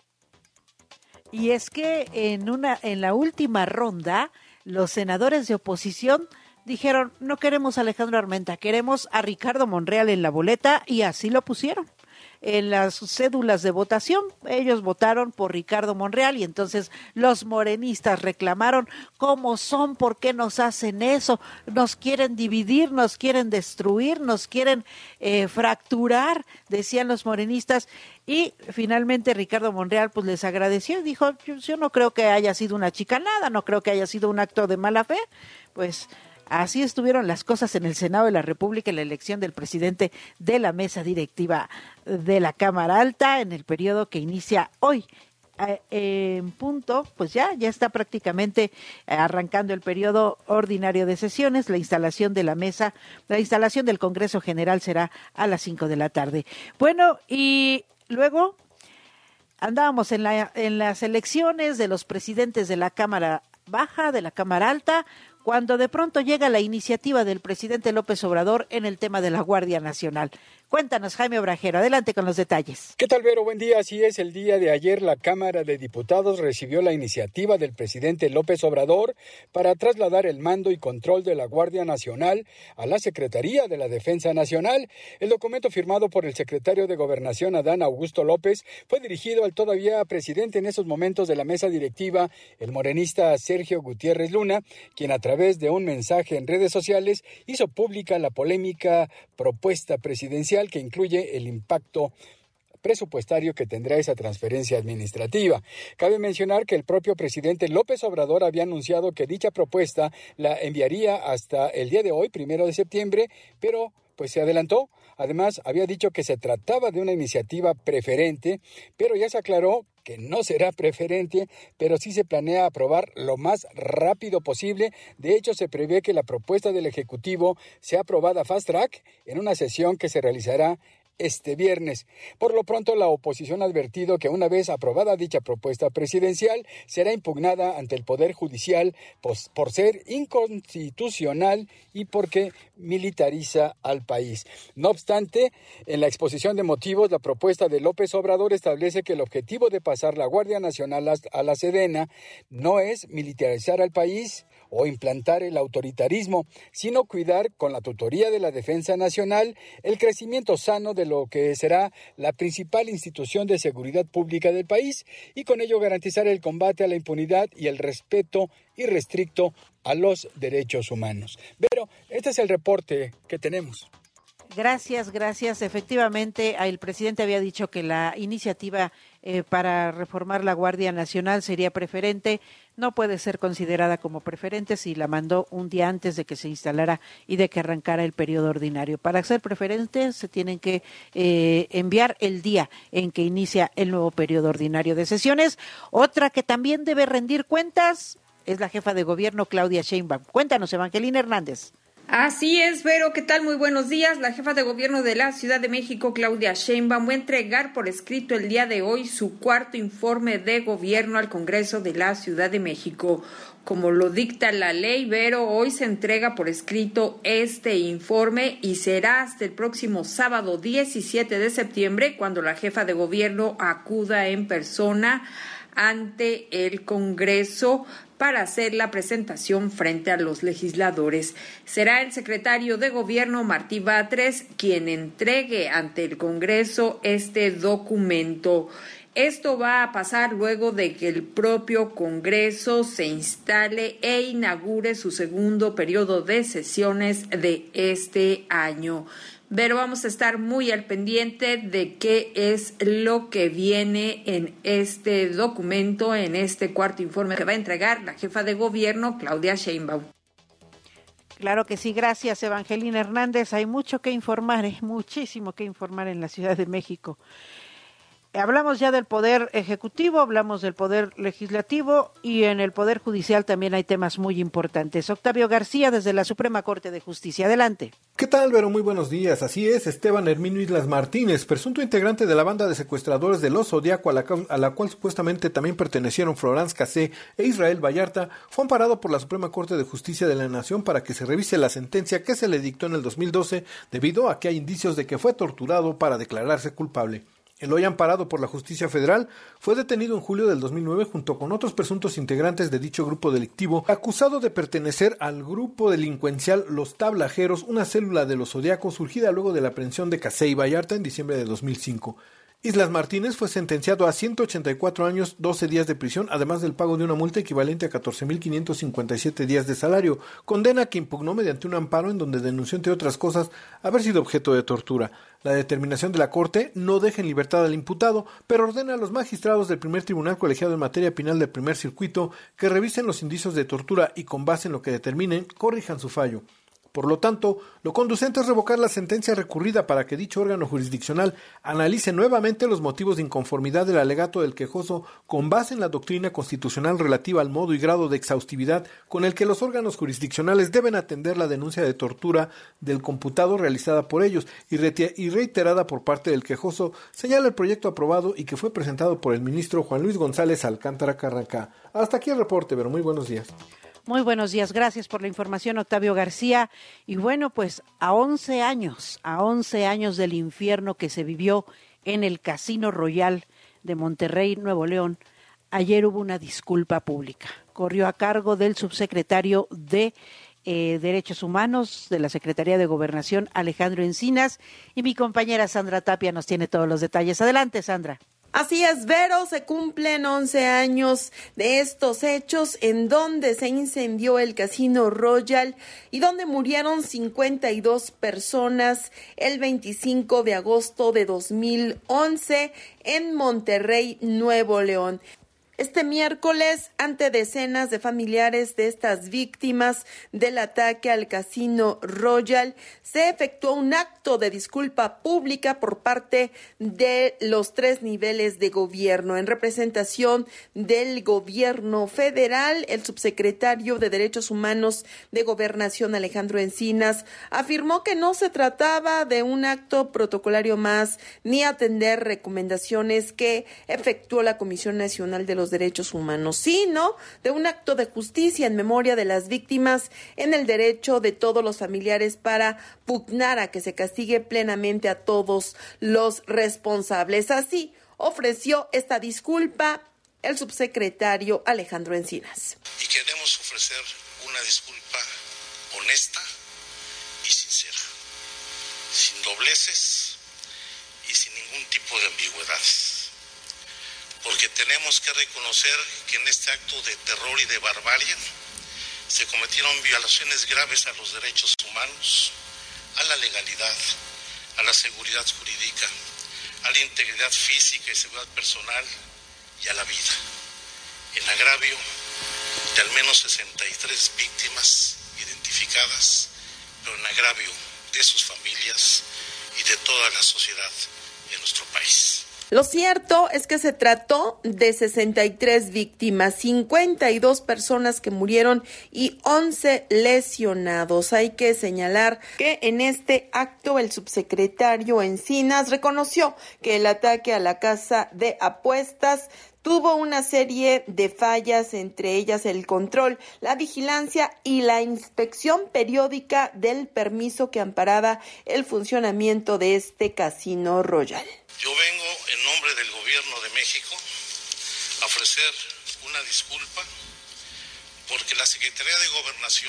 Y es que en una en la última ronda, los senadores de oposición dijeron, no queremos a Alejandro Armenta, queremos a Ricardo Monreal en la boleta, y así lo pusieron. En las cédulas de votación, ellos votaron por Ricardo Monreal y entonces los morenistas reclamaron, ¿cómo son? ¿Por qué nos hacen eso? Nos quieren dividir, nos quieren destruir, nos quieren eh, fracturar, decían los morenistas. Y finalmente Ricardo Monreal pues les agradeció y dijo, yo, yo no creo que haya sido una chicanada, no creo que haya sido un acto de mala fe, pues así estuvieron las cosas en el Senado de la República en la elección del presidente de la mesa directiva de la Cámara Alta en el periodo que inicia hoy. En punto, pues ya, ya está prácticamente arrancando el periodo ordinario de sesiones. La instalación de la mesa, la instalación del Congreso General será a las cinco de la tarde. Bueno, y luego andábamos en la, en las elecciones de los presidentes de la Cámara Baja, de la Cámara Alta, cuando de pronto llega la iniciativa del presidente López Obrador en el tema de la Guardia Nacional. Cuéntanos, Jaime Obrajero, adelante con los detalles. ¿Qué tal, Vero? Buen día. Así es, el día de ayer la Cámara de Diputados recibió la iniciativa del presidente López Obrador para trasladar el mando y control de la Guardia Nacional a la Secretaría de la Defensa Nacional. El documento firmado por el secretario de Gobernación, Adán Augusto López, fue dirigido al todavía presidente en esos momentos de la mesa directiva, el morenista Sergio Gutiérrez Luna, quien a través de un mensaje en redes sociales hizo pública la polémica propuesta presidencial que incluye el impacto presupuestario que tendrá esa transferencia administrativa. Cabe mencionar que el propio presidente López Obrador había anunciado que dicha propuesta la enviaría hasta el día de hoy, primero de septiembre, pero pues se adelantó. Además, había dicho que se trataba de una iniciativa preferente, pero ya se aclaró que no será preferente, pero sí se planea aprobar lo más rápido posible. De hecho, se prevé que la propuesta del Ejecutivo sea aprobada fast track en una sesión que se realizará este viernes. Por lo pronto, la oposición ha advertido que una vez aprobada dicha propuesta presidencial, será impugnada ante el Poder Judicial pues, por ser inconstitucional y porque militariza al país. No obstante, en la exposición de motivos, la propuesta de López Obrador establece que el objetivo de pasar la Guardia Nacional a la Sedena no es militarizar al país o implantar el autoritarismo, sino cuidar con la tutoría de la Defensa Nacional el crecimiento sano de lo que será la principal institución de seguridad pública del país y con ello garantizar el combate a la impunidad y el respeto irrestricto a los derechos humanos. Pero este es el reporte que tenemos. Gracias, gracias. Efectivamente, el presidente había dicho que la iniciativa eh, para reformar la Guardia Nacional sería preferente. No puede ser considerada como preferente si la mandó un día antes de que se instalara y de que arrancara el periodo ordinario. Para ser preferente se tienen que eh, enviar el día en que inicia el nuevo periodo ordinario de sesiones. Otra que también debe rendir cuentas es la jefa de gobierno, Claudia Sheinbaum. Cuéntanos, Evangelina Hernández. Así es, Vero, ¿qué tal? Muy buenos días. La jefa de gobierno de la Ciudad de México, Claudia Sheinbaum, va a entregar por escrito el día de hoy su cuarto informe de gobierno al Congreso de la Ciudad de México. Como lo dicta la ley, Vero, hoy se entrega por escrito este informe y será hasta el próximo sábado diecisiete de septiembre cuando la jefa de gobierno acuda en persona ante el Congreso para hacer la presentación frente a los legisladores. Será el secretario de Gobierno, Martí Batres, quien entregue ante el Congreso este documento. Esto va a pasar luego de que el propio Congreso se instale e inaugure su segundo periodo de sesiones de este año. Pero vamos a estar muy al pendiente de qué es lo que viene en este documento, en este cuarto informe que va a entregar la jefa de gobierno, Claudia Sheinbaum. Claro que sí, gracias, Evangelina Hernández. Hay mucho que informar, ¿eh? muchísimo que informar en la Ciudad de México. Hablamos ya del Poder Ejecutivo, hablamos del Poder Legislativo y en el Poder Judicial también hay temas muy importantes. Octavio García, desde la Suprema Corte de Justicia. Adelante. ¿Qué tal, Vero? Muy buenos días. Así es, Esteban Herminio Islas Martínez, presunto integrante de la banda de secuestradores del Oso Zodiaco, a la, a la cual supuestamente también pertenecieron Florence Cassé e Israel Vallarta, fue amparado por la Suprema Corte de Justicia de la Nación para que se revise la sentencia que se le dictó en el dos mil doce, debido a que hay indicios de que fue torturado para declararse culpable. El hoy amparado por la Justicia Federal fue detenido en julio del dos mil nueve junto con otros presuntos integrantes de dicho grupo delictivo, acusado de pertenecer al grupo delincuencial Los Tablajeros, una célula de los Zodiacos surgida luego de la aprehensión de Cassé y Vallarta en diciembre de dos mil cinco. Islas Martínez fue sentenciado a ciento ochenta y cuatro años, doce días de prisión, además del pago de una multa equivalente a catorce mil quinientos cincuenta y siete días de salario, condena que impugnó mediante un amparo en donde denunció, entre otras cosas, haber sido objeto de tortura. La determinación de la Corte no deja en libertad al imputado, pero ordena a los magistrados del primer tribunal colegiado en materia penal del primer circuito que revisen los indicios de tortura y con base en lo que determinen, corrijan su fallo. Por lo tanto, lo conducente es revocar la sentencia recurrida para que dicho órgano jurisdiccional analice nuevamente los motivos de inconformidad del alegato del quejoso con base en la doctrina constitucional relativa al modo y grado de exhaustividad con el que los órganos jurisdiccionales deben atender la denuncia de tortura del computado realizada por ellos y reiterada por parte del quejoso, señala el proyecto aprobado y que fue presentado por el ministro Juan Luis González Alcántara Carrancá. Hasta aquí el reporte, pero muy buenos días. Muy buenos días, gracias por la información, Octavio García. Y bueno, pues a once años, a once años del infierno que se vivió en el Casino Royal de Monterrey, Nuevo León, ayer hubo una disculpa pública. Corrió a cargo del subsecretario de eh, Derechos Humanos de la Secretaría de Gobernación, Alejandro Encinas, y mi compañera Sandra Tapia nos tiene todos los detalles. Adelante, Sandra. Así es, Vero, se cumplen once años de estos hechos en donde se incendió el Casino Royal y donde murieron cincuenta y dos personas el veinticinco de agosto de dos mil once en Monterrey, Nuevo León. Este miércoles, ante decenas de familiares de estas víctimas del ataque al Casino Royal, se efectuó un acto de disculpa pública por parte de los tres niveles de gobierno. En representación del gobierno federal, el subsecretario de Derechos Humanos de Gobernación, Alejandro Encinas, afirmó que no se trataba de un acto protocolario más ni atender recomendaciones que efectuó la Comisión Nacional de los Derechos Humanos, sino de un acto de justicia en memoria de las víctimas, en el derecho de todos los familiares para pugnar a que se castigue plenamente a todos los responsables. Así ofreció esta disculpa el subsecretario Alejandro Encinas. Y queremos ofrecer una una disculpa honesta y sincera, sin dobleces y sin ningún tipo de ambigüedades. Porque tenemos que reconocer que en este acto de terror y de barbarie se cometieron violaciones graves a los derechos humanos, a la legalidad, a la seguridad jurídica, a la integridad física y seguridad personal y a la vida, en agravio de al menos sesenta y tres víctimas identificadas, pero en agravio de sus familias y de toda la sociedad de nuestro país. Lo cierto es que se trató de sesenta y tres víctimas, cincuenta y dos personas que murieron y once lesionados. Hay que señalar que en este acto el subsecretario Encinas reconoció que el ataque a la casa de apuestas tuvo una serie de fallas, entre ellas el control, la vigilancia y la inspección periódica del permiso que amparaba el funcionamiento de este Casino Royal. Yo vengo en nombre del Gobierno de México a ofrecer una disculpa porque la Secretaría de Gobernación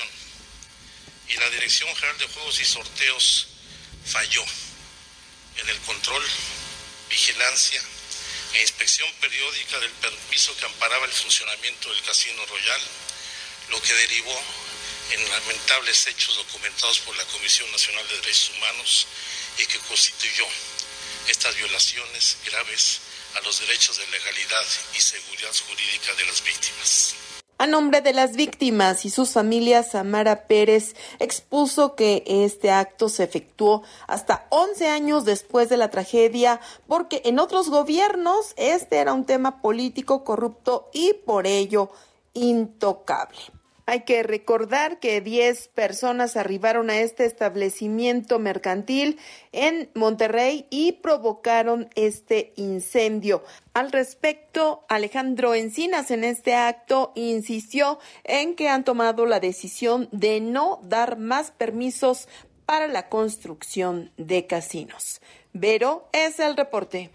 y la Dirección General de Juegos y Sorteos falló en el control, vigilancia e inspección periódica del permiso que amparaba el funcionamiento del Casino Royal, lo que derivó en lamentables hechos documentados por la Comisión Nacional de Derechos Humanos y que constituyó estas violaciones graves a los derechos de legalidad y seguridad jurídica de las víctimas. A nombre de las víctimas y sus familias, Samara Pérez expuso que este acto se efectuó hasta once años después de la tragedia, porque en otros gobiernos este era un tema político corrupto y por ello intocable. Hay que recordar que diez personas arribaron a este establecimiento mercantil en Monterrey y provocaron este incendio. Al respecto, Alejandro Encinas en este acto insistió en que han tomado la decisión de no dar más permisos para la construcción de casinos. Vero, es el reporte.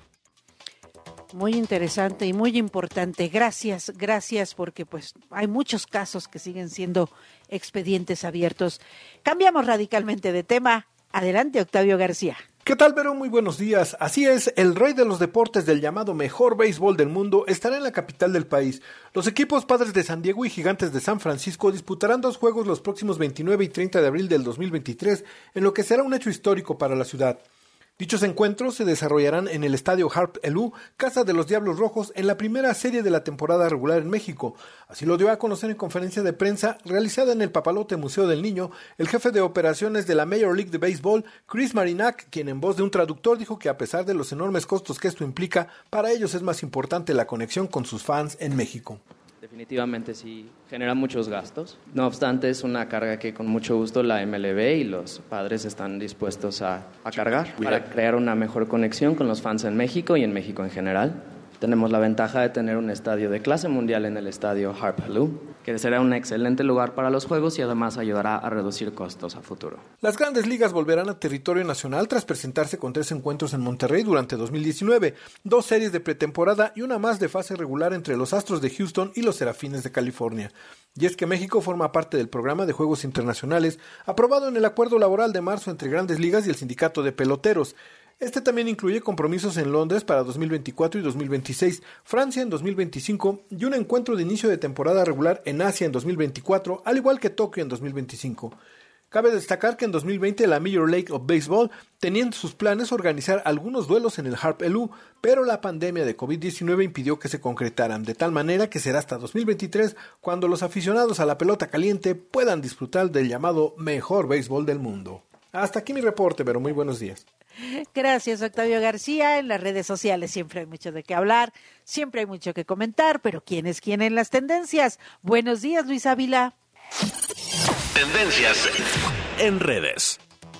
Muy interesante y muy importante. Gracias, gracias, porque pues hay muchos casos que siguen siendo expedientes abiertos. Cambiamos radicalmente de tema. Adelante, Octavio García. ¿Qué tal, Vero? Muy buenos días. Así es, el rey de los deportes del llamado mejor béisbol del mundo estará en la capital del país. Los equipos Padres de San Diego y Gigantes de San Francisco disputarán dos juegos los próximos veintinueve y treinta de abril del dos mil veintitrés, en lo que será un hecho histórico para la ciudad. Dichos encuentros se desarrollarán en el estadio Harp Elú, casa de los Diablos Rojos, en la primera serie de la temporada regular en México. Así lo dio a conocer en conferencia de prensa realizada en el Papalote Museo del Niño el jefe de operaciones de la Major League de Béisbol, Chris Marinak, quien en voz de un traductor dijo que a pesar de los enormes costos que esto implica, para ellos es más importante la conexión con sus fans en México. Definitivamente sí genera muchos gastos. No obstante, es una carga que con mucho gusto la M L B y los padres están dispuestos a, a cargar para crear una mejor conexión con los fans en México y en México en general. Tenemos la ventaja de tener un estadio de clase mundial en el estadio Harp Hello, que será un excelente lugar para los juegos y además ayudará a reducir costos a futuro. Las grandes ligas volverán a territorio nacional tras presentarse con tres encuentros en Monterrey durante dos mil diecinueve, dos series de pretemporada y una más de fase regular entre los Astros de Houston y los Serafines de California. Y es que México forma parte del programa de Juegos Internacionales aprobado en el acuerdo laboral de marzo entre Grandes Ligas y el Sindicato de Peloteros. Este también incluye compromisos en Londres para dos mil veinticuatro y dos mil veintiséis, Francia en dos mil veinticinco y un encuentro de inicio de temporada regular en Asia en dos mil veinticuatro, al igual que Tokio en dos mil veinticinco. Cabe destacar que en dos mil veinte la Major League of Baseball tenía en sus planes organizar algunos duelos en el Harp Elú, pero la pandemia de covid diecinueve impidió que se concretaran, de tal manera que será hasta dos mil veintitrés cuando los aficionados a la pelota caliente puedan disfrutar del llamado mejor béisbol del mundo. Hasta aquí mi reporte, pero muy buenos días. Gracias, Octavio García. En las redes sociales siempre hay mucho de qué hablar, siempre hay mucho que comentar, pero ¿quién es quién en las tendencias? Buenos días, Luis Ávila. Tendencias en redes.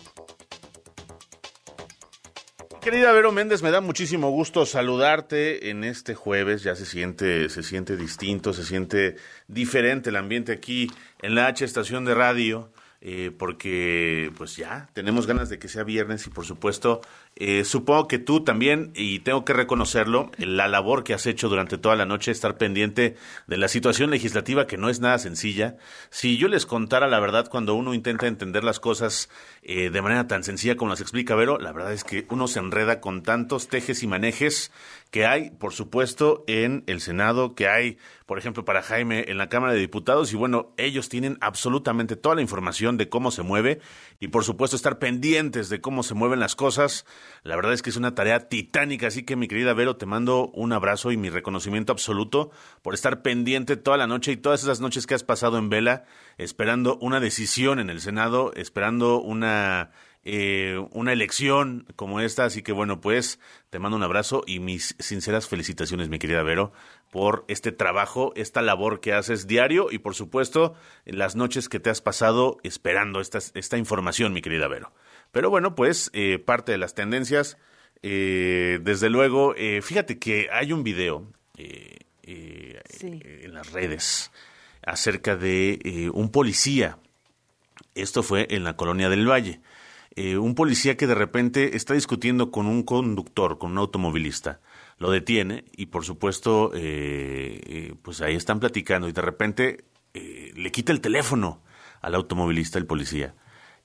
Querida Vero Méndez, me da muchísimo gusto saludarte en este jueves. Ya se siente, se siente distinto, se siente diferente el ambiente aquí en la H Estación de Radio. eh, porque pues ya tenemos ganas de que sea viernes y por supuesto eh, supongo que tú también, y tengo que reconocerlo, la labor que has hecho durante toda la noche, estar pendiente de la situación legislativa que no es nada sencilla. Si yo les contara la verdad, cuando uno intenta entender las cosas eh, de manera tan sencilla como las explica Vero, la verdad es que uno se enreda con tantos tejes y manejes que hay, por supuesto, en el Senado, que hay, por ejemplo, para Jaime en la Cámara de Diputados, y bueno, ellos tienen absolutamente toda la información de cómo se mueve, y por supuesto estar pendientes de cómo se mueven las cosas. La verdad es que es una tarea titánica, así que mi querida Vero, te mando un abrazo y mi reconocimiento absoluto por estar pendiente toda la noche y todas esas noches que has pasado en vela, esperando una decisión en el Senado, esperando una... Eh, una elección como esta, así que bueno, pues te mando un abrazo y mis sinceras felicitaciones, mi querida Vero, por este trabajo, esta labor que haces diario y por supuesto las noches que te has pasado esperando esta, esta información, mi querida Vero. Pero bueno, pues eh, parte de las tendencias, eh, desde luego, eh, fíjate que hay un video eh, eh, sí. en las redes acerca de eh, un policía. Esto fue en la Colonia del Valle. Eh, un policía que de repente está discutiendo con un conductor, con un automovilista, lo detiene y por supuesto eh, eh, pues ahí están platicando y de repente eh, le quita el teléfono al automovilista, el policía,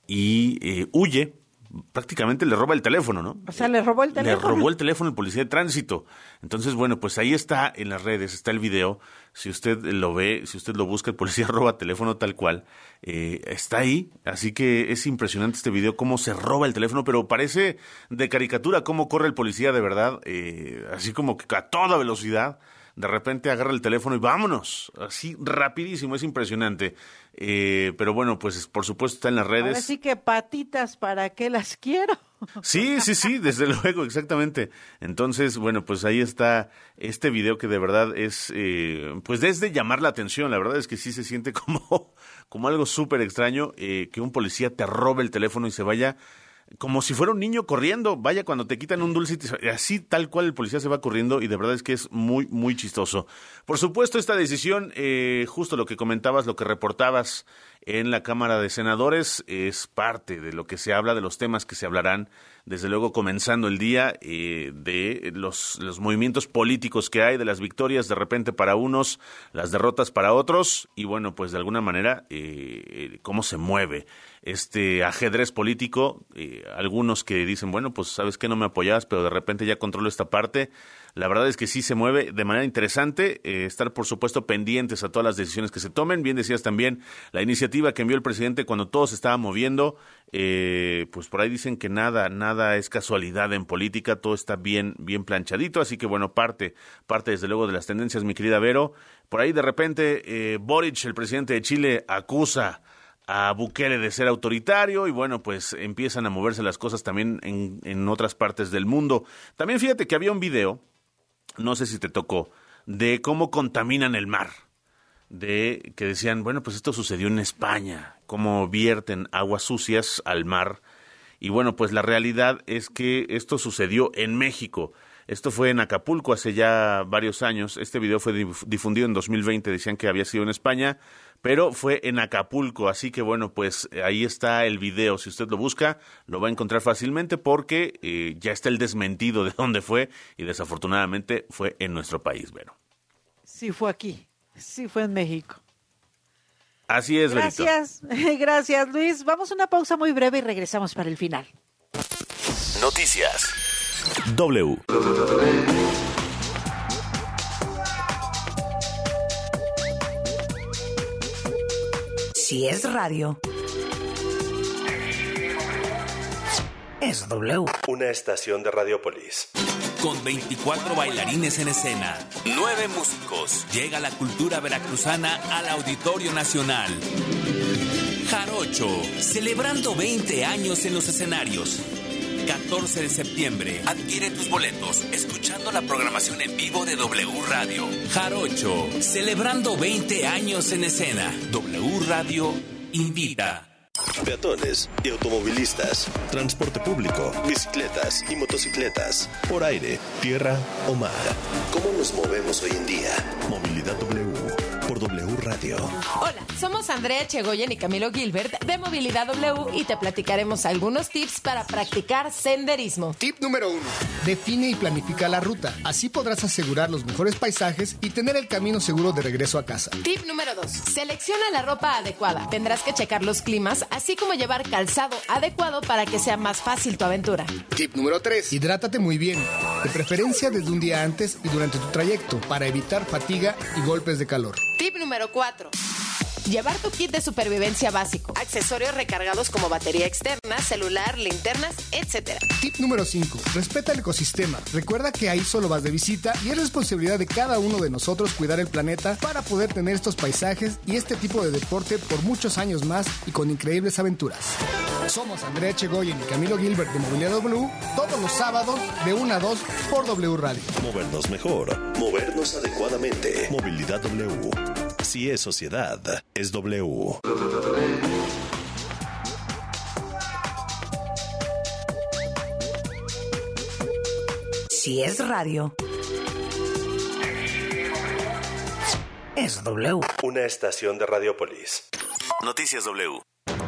y eh, huye, prácticamente le roba el teléfono, ¿no? O sea, le robó el teléfono. Le robó el teléfono el policía de tránsito. Entonces, bueno, pues ahí está en las redes, está el video. Si usted lo ve, si usted lo busca, el policía roba teléfono tal cual. Eh, está ahí, así que es impresionante este video, cómo se roba el teléfono, pero parece de caricatura cómo corre el policía de verdad, eh, así como que a toda velocidad. De repente agarra el teléfono y vámonos, así rapidísimo, es impresionante. Eh, pero bueno, pues por supuesto está en las redes. Ahora sí que patitas, ¿para qué las quiero? Sí, sí, sí, desde luego, exactamente. Entonces, bueno, pues ahí está este video que de verdad es, eh, pues desde llamar la atención. La verdad es que sí se siente como, como algo súper extraño, eh, que un policía te robe el teléfono y se vaya como si fuera un niño corriendo. Vaya, cuando te quitan un dulce, así tal cual el policía se va corriendo y de verdad es que es muy, muy chistoso. Por supuesto, esta decisión, eh, justo lo que comentabas, lo que reportabas en la Cámara de Senadores, es parte de lo que se habla, de los temas que se hablarán, desde luego comenzando el día, eh, de los, los movimientos políticos que hay, de las victorias de repente para unos, las derrotas para otros, y bueno, pues de alguna manera, eh, cómo se mueve este ajedrez político. Eh, algunos que dicen, bueno, pues sabes que no me apoyabas, pero de repente ya controlo esta parte. La verdad es que sí se mueve de manera interesante, eh, estar por supuesto pendientes a todas las decisiones que se tomen. Bien decías también la iniciativa que envió el presidente cuando todo se estaba moviendo, eh, pues por ahí dicen que nada, nada es casualidad en política, todo está bien, bien planchadito, así que bueno, parte, parte desde luego de las tendencias, mi querida Vero. Por ahí de repente eh, Boric, el presidente de Chile, acusa a Bukele de ser autoritario y bueno, pues empiezan a moverse las cosas también en, en otras partes del mundo. También fíjate que había un video, no sé si te tocó, de cómo contaminan el mar, de que decían, bueno, pues esto sucedió en España, cómo vierten aguas sucias al mar, y bueno, pues la realidad es que esto sucedió en México. Esto fue en Acapulco hace ya varios años. Este video fue difundido en dos mil veinte, decían que había sido en España, pero fue en Acapulco, así que bueno, pues ahí está el video. Si usted lo busca, lo va a encontrar fácilmente porque eh, ya está el desmentido de dónde fue y desafortunadamente fue en nuestro país, Vero. Sí fue aquí, sí fue en México. Así es, Verito. Gracias, gracias Luis. Vamos a una pausa muy breve y regresamos para el final. Noticias W. Si es radio, es W. Una estación de Radiopolis. Con veinticuatro bailarines en escena, nueve músicos, llega la cultura veracruzana al Auditorio Nacional. Jarocho, celebrando veinte años en los escenarios. catorce de septiembre, adquiere tus boletos escuchando la programación en vivo de W Radio. Jarocho, celebrando veinte años en escena. W Radio invita. Peatones y automovilistas, transporte público, bicicletas y motocicletas, por aire, tierra o mar. ¿Cómo nos movemos hoy en día? Movilidad W. por W Radio. Hola, somos Andrea Echegoyen y Camilo Gilbert de Movilidad W y te platicaremos algunos tips para practicar senderismo. Tip número uno. Define y planifica la ruta. Así podrás asegurar los mejores paisajes y tener el camino seguro de regreso a casa. Tip número dos. Selecciona la ropa adecuada. Tendrás que checar los climas, así como llevar calzado adecuado para que sea más fácil tu aventura. Tip número tres. Hidrátate muy bien, de preferencia desde un día antes y durante tu trayecto, para evitar fatiga y golpes de calor. Tip número cuatro. Llevar tu kit de supervivencia básico, accesorios recargados como batería externa, celular, linternas, etcétera. Tip número cinco. Respeta el ecosistema. Recuerda que ahí solo vas de visita y es responsabilidad de cada uno de nosotros cuidar el planeta para poder tener estos paisajes y este tipo de deporte por muchos años más y con increíbles aventuras. Somos Andrea Echegoyen y Camilo Gilbert de Movilidad W, todos los sábados de una a dos por W Radio. Movernos mejor, movernos adecuadamente. Movilidad W. Si es sociedad, es W. Si es radio, es W. Una estación de Radiopolis. Noticias W.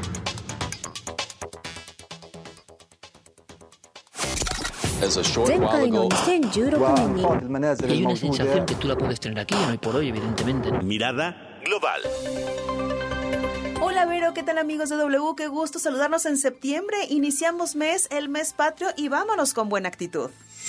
Y hay una sensación que tú la puedes tener aquí, hoy por hoy, evidentemente. Mirada global. Hola Vero, ¿qué tal amigos de W? Qué gusto saludarnos en septiembre. Iniciamos mes, el mes patrio, y vámonos con buena actitud.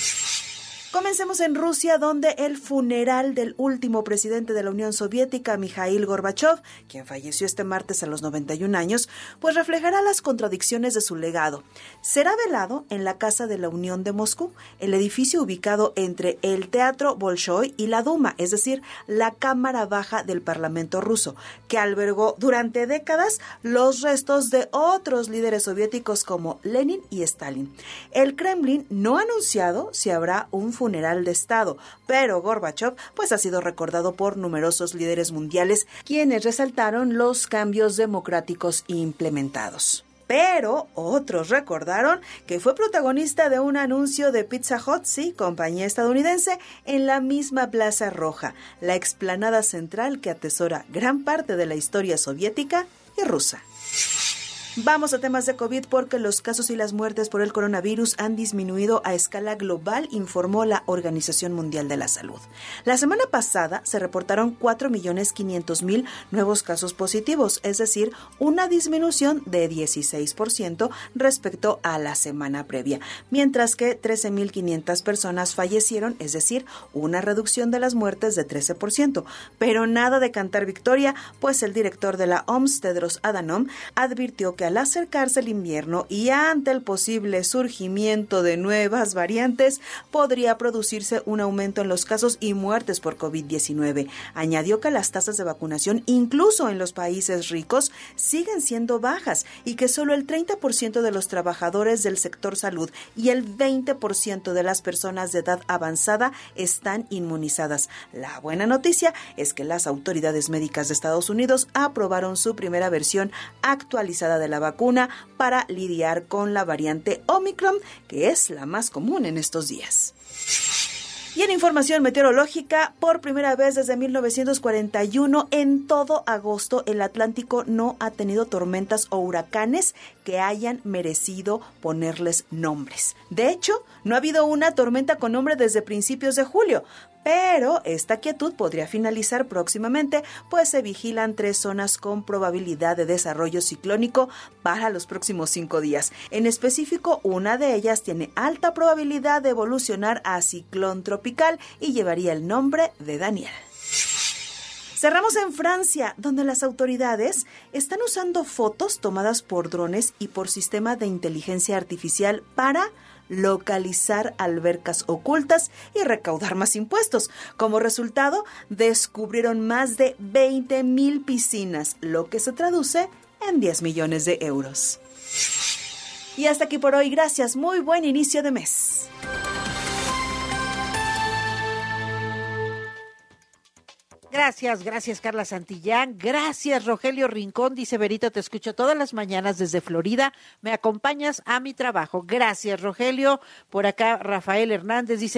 Comencemos en Rusia, donde el funeral del último presidente de la Unión Soviética, Mikhail Gorbachev, quien falleció este martes a los noventa y un años, pues reflejará las contradicciones de su legado. Será velado en la Casa de la Unión de Moscú, el edificio ubicado entre el Teatro Bolshoi y la Duma, es decir, la Cámara Baja del Parlamento ruso, que albergó durante décadas los restos de otros líderes soviéticos como Lenin y Stalin. El Kremlin no ha anunciado si habrá un funeral de Estado, pero Gorbachev pues ha sido recordado por numerosos líderes mundiales, quienes resaltaron los cambios democráticos implementados. Pero otros recordaron que fue protagonista de un anuncio de Pizza Hut, sí, compañía estadounidense, en la misma Plaza Roja, la explanada central que atesora gran parte de la historia soviética y rusa. Vamos a temas de COVID porque los casos y las muertes por el coronavirus han disminuido a escala global, informó la Organización Mundial de la Salud. La semana pasada se reportaron cuatro millones quinientos mil nuevos casos positivos, es decir, una disminución de dieciséis por ciento respecto a la semana previa, mientras que trece mil quinientas personas fallecieron, es decir, una reducción de las muertes de trece por ciento. Pero nada de cantar victoria, pues el director de la O M S, Tedros Adhanom, advirtió que al acercarse el invierno y ante el posible surgimiento de nuevas variantes, podría producirse un aumento en los casos y muertes por COVID diecinueve. Añadió que las tasas de vacunación, incluso en los países ricos, siguen siendo bajas y que solo el treinta por ciento de los trabajadores del sector salud y el veinte por ciento de las personas de edad avanzada están inmunizadas. La buena noticia es que las autoridades médicas de Estados Unidos aprobaron su primera versión actualizada de la vacuna para lidiar con la variante Omicron, que es la más común en estos días. Y en información meteorológica, por primera vez desde mil novecientos cuarenta y uno, en todo agosto el Atlántico no ha tenido tormentas o huracanes que hayan merecido ponerles nombres. De hecho, no ha habido una tormenta con nombre desde principios de julio. Pero esta quietud podría finalizar próximamente, pues se vigilan tres zonas con probabilidad de desarrollo ciclónico para los próximos cinco días. En específico, una de ellas tiene alta probabilidad de evolucionar a ciclón tropical y llevaría el nombre de Daniel. Cerramos en Francia, donde las autoridades están usando fotos tomadas por drones y por sistema de inteligencia artificial para localizar albercas ocultas y recaudar más impuestos. Como resultado, descubrieron más de veinte mil piscinas, lo que se traduce en diez millones de euros. Y hasta aquí por hoy. Gracias. Muy buen inicio de mes. Gracias, gracias Carla Santillán, gracias Rogelio Rincón, dice Berito, te escucho todas las mañanas desde Florida, me acompañas a mi trabajo. Gracias Rogelio. Por acá Rafael Hernández dice,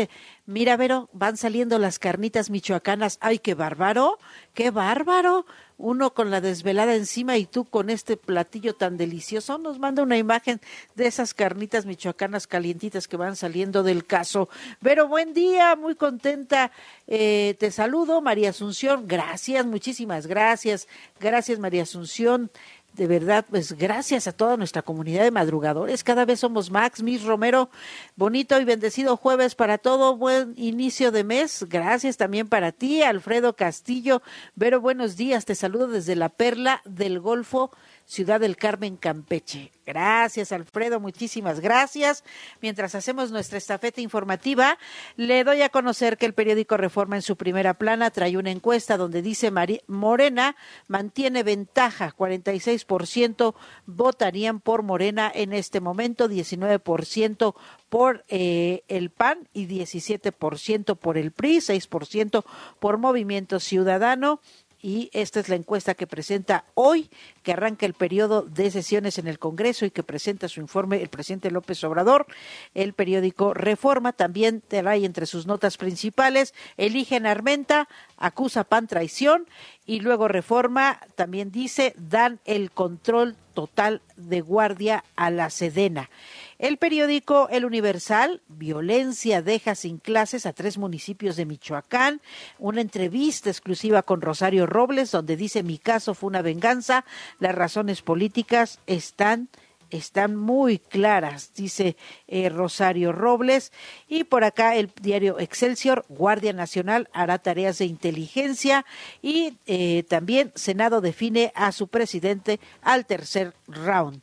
Mira, Vero, van saliendo las carnitas michoacanas. ¡Ay, qué bárbaro! ¡Qué bárbaro! Uno con la desvelada encima y tú con este platillo tan delicioso. Nos manda una imagen de esas carnitas michoacanas calientitas que van saliendo del caso. Vero, buen día, muy contenta. Eh, te saludo, María Asunción. Gracias, muchísimas gracias. Gracias, María Asunción. De verdad, pues gracias a toda nuestra comunidad de madrugadores. Cada vez somos Max, Miss Romero. Bonito y bendecido jueves para todo. Buen inicio de mes. Gracias también para ti, Alfredo Castillo. Vero, buenos días. Te saludo desde la Perla del Golfo, Ciudad del Carmen, Campeche. Gracias, Alfredo, muchísimas gracias. Mientras hacemos nuestra estafeta informativa, le doy a conocer que el periódico Reforma en su primera plana trae una encuesta donde dice Mari- Morena mantiene ventaja, cuarenta y seis por ciento votarían por Morena en este momento, diecinueve por ciento por eh, el P A N y diecisiete por ciento por el P R I, seis por ciento por Movimiento Ciudadano. Y esta es la encuesta que presenta hoy, que arranca el periodo de sesiones en el Congreso y que presenta su informe el presidente López Obrador. El periódico Reforma también trae entre sus notas principales: eligen a Armenta, acusa P A N traición, y luego Reforma también dice, dan el control total de guardia a la Sedena. El periódico El Universal, violencia deja sin clases a tres municipios de Michoacán. Una entrevista exclusiva con Rosario Robles, donde dice, mi caso fue una venganza, las razones políticas están están muy claras, dice eh, Rosario Robles. Y por acá el diario Excelsior, Guardia Nacional hará tareas de inteligencia, y eh, también Senado define a su presidente al tercer round.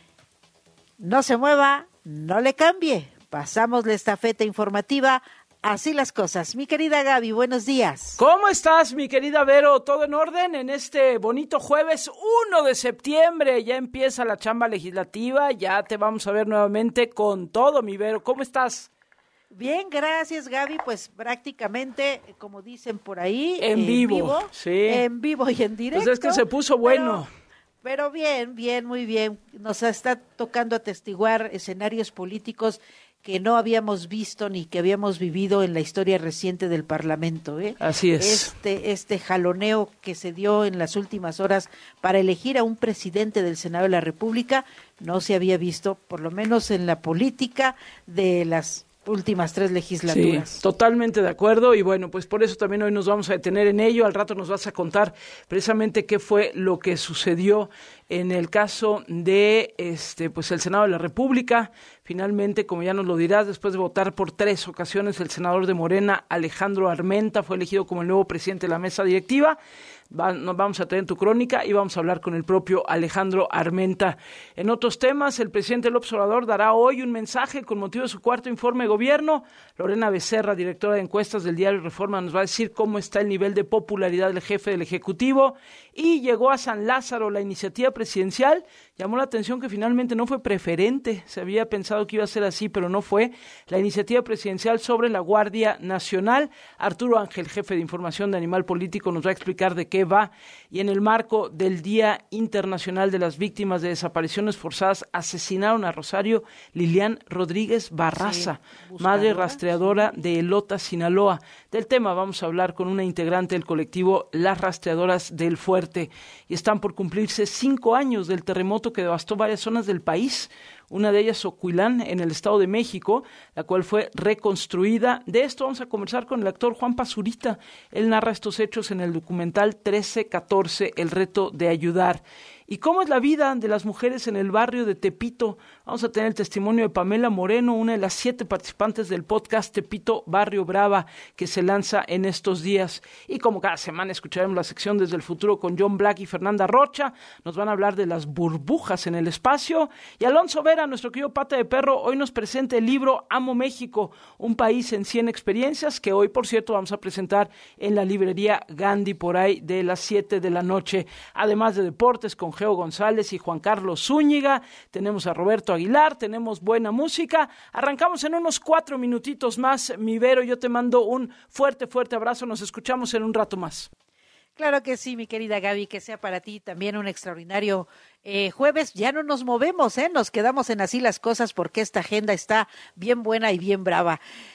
No se mueva, no le cambie. Pasamos la estafeta informativa. Así las cosas. Mi querida Gaby, buenos días. ¿Cómo estás, mi querida Vero? ¿Todo en orden en este bonito jueves uno de septiembre? Ya empieza la chamba legislativa, ya te vamos a ver nuevamente con todo, mi Vero. ¿Cómo estás? Bien, gracias, Gaby. Pues prácticamente, como dicen por ahí, en, en vivo, vivo, sí. En vivo y en directo. Pues es que se puso bueno. Pero, pero bien, bien, muy bien. Nos está tocando atestiguar escenarios políticos que no habíamos visto ni que habíamos vivido en la historia reciente del Parlamento, ¿eh? Así es. Este, este jaloneo que se dio en las últimas horas para elegir a un presidente del Senado de la República no se había visto, por lo menos en la política de las últimas tres legislaturas. Sí, totalmente de acuerdo, y bueno, pues por eso también hoy nos vamos a detener en ello. Al rato nos vas a contar precisamente qué fue lo que sucedió en el caso de este pues el Senado de la República. Finalmente, como ya nos lo dirás, después de votar por tres ocasiones, el senador de Morena, Alejandro Armenta, fue elegido como el nuevo presidente de la mesa directiva. Va, nos vamos a tener en tu crónica y vamos a hablar con el propio Alejandro Armenta. En otros temas, el presidente López Obrador dará hoy un mensaje con motivo de su cuarto informe de gobierno. Lorena Becerra, directora de encuestas del diario Reforma, nos va a decir cómo está el nivel de popularidad del jefe del Ejecutivo. Y llegó a San Lázaro la iniciativa presidencial. Llamó la atención que finalmente no fue preferente. Se había pensado que iba a ser así, pero no fue. La iniciativa presidencial sobre la Guardia Nacional. Arturo Ángel, jefe de información de Animal Político, nos va a explicar de qué va. Y en el marco del Día Internacional de las Víctimas de Desapariciones Forzadas, asesinaron a Rosario Lilian Rodríguez Barraza, sí, madre rastreadora sí. de Elota, Sinaloa. Del tema vamos a hablar con una integrante del colectivo Las Rastreadoras del Fuerte. Y están por cumplirse cinco años del terremoto que devastó varias zonas del país. Una de ellas, Ocuilán, en el Estado de México, la cual fue reconstruida. De esto vamos a conversar con el actor Juan Pazurita. Él narra estos hechos en el documental trece catorce, El reto de ayudar. ¿Y cómo es la vida de las mujeres en el barrio de Tepito? Vamos a tener el testimonio de Pamela Moreno, una de las siete participantes del podcast Tepito Barrio Brava, que se lanza en estos días. Y como cada semana escucharemos la sección Desde el Futuro con John Black y Fernanda Rocha. Nos van a hablar de las burbujas en el espacio. Y Alonso Vera, nuestro querido pata de perro, hoy nos presenta el libro Amo México, un país en cien experiencias, que hoy, por cierto, vamos a presentar en la librería Gandhi por ahí de las siete de la noche. Además de deportes con Geo González y Juan Carlos Zúñiga, tenemos a Roberto Aguilar, tenemos buena música. Arrancamos en unos cuatro minutitos más. Mi Vero, yo te mando un fuerte, fuerte abrazo. Nos escuchamos en un rato más. Claro que sí, mi querida Gaby, que sea para ti también un extraordinario eh, jueves. Ya no nos movemos, ¿eh? Nos quedamos en Así las Cosas porque esta agenda está bien buena y bien brava.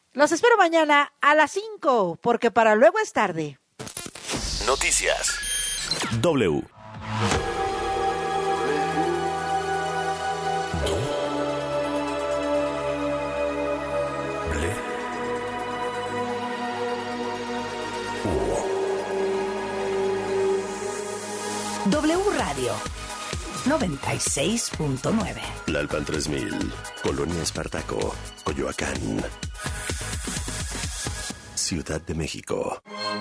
Los espero mañana a las cinco, porque para luego es tarde. Noticias. W. W Radio noventa y seis punto nueve. Tlalpan tres mil, Colonia Espartaco, Coyoacán, Ciudad de México.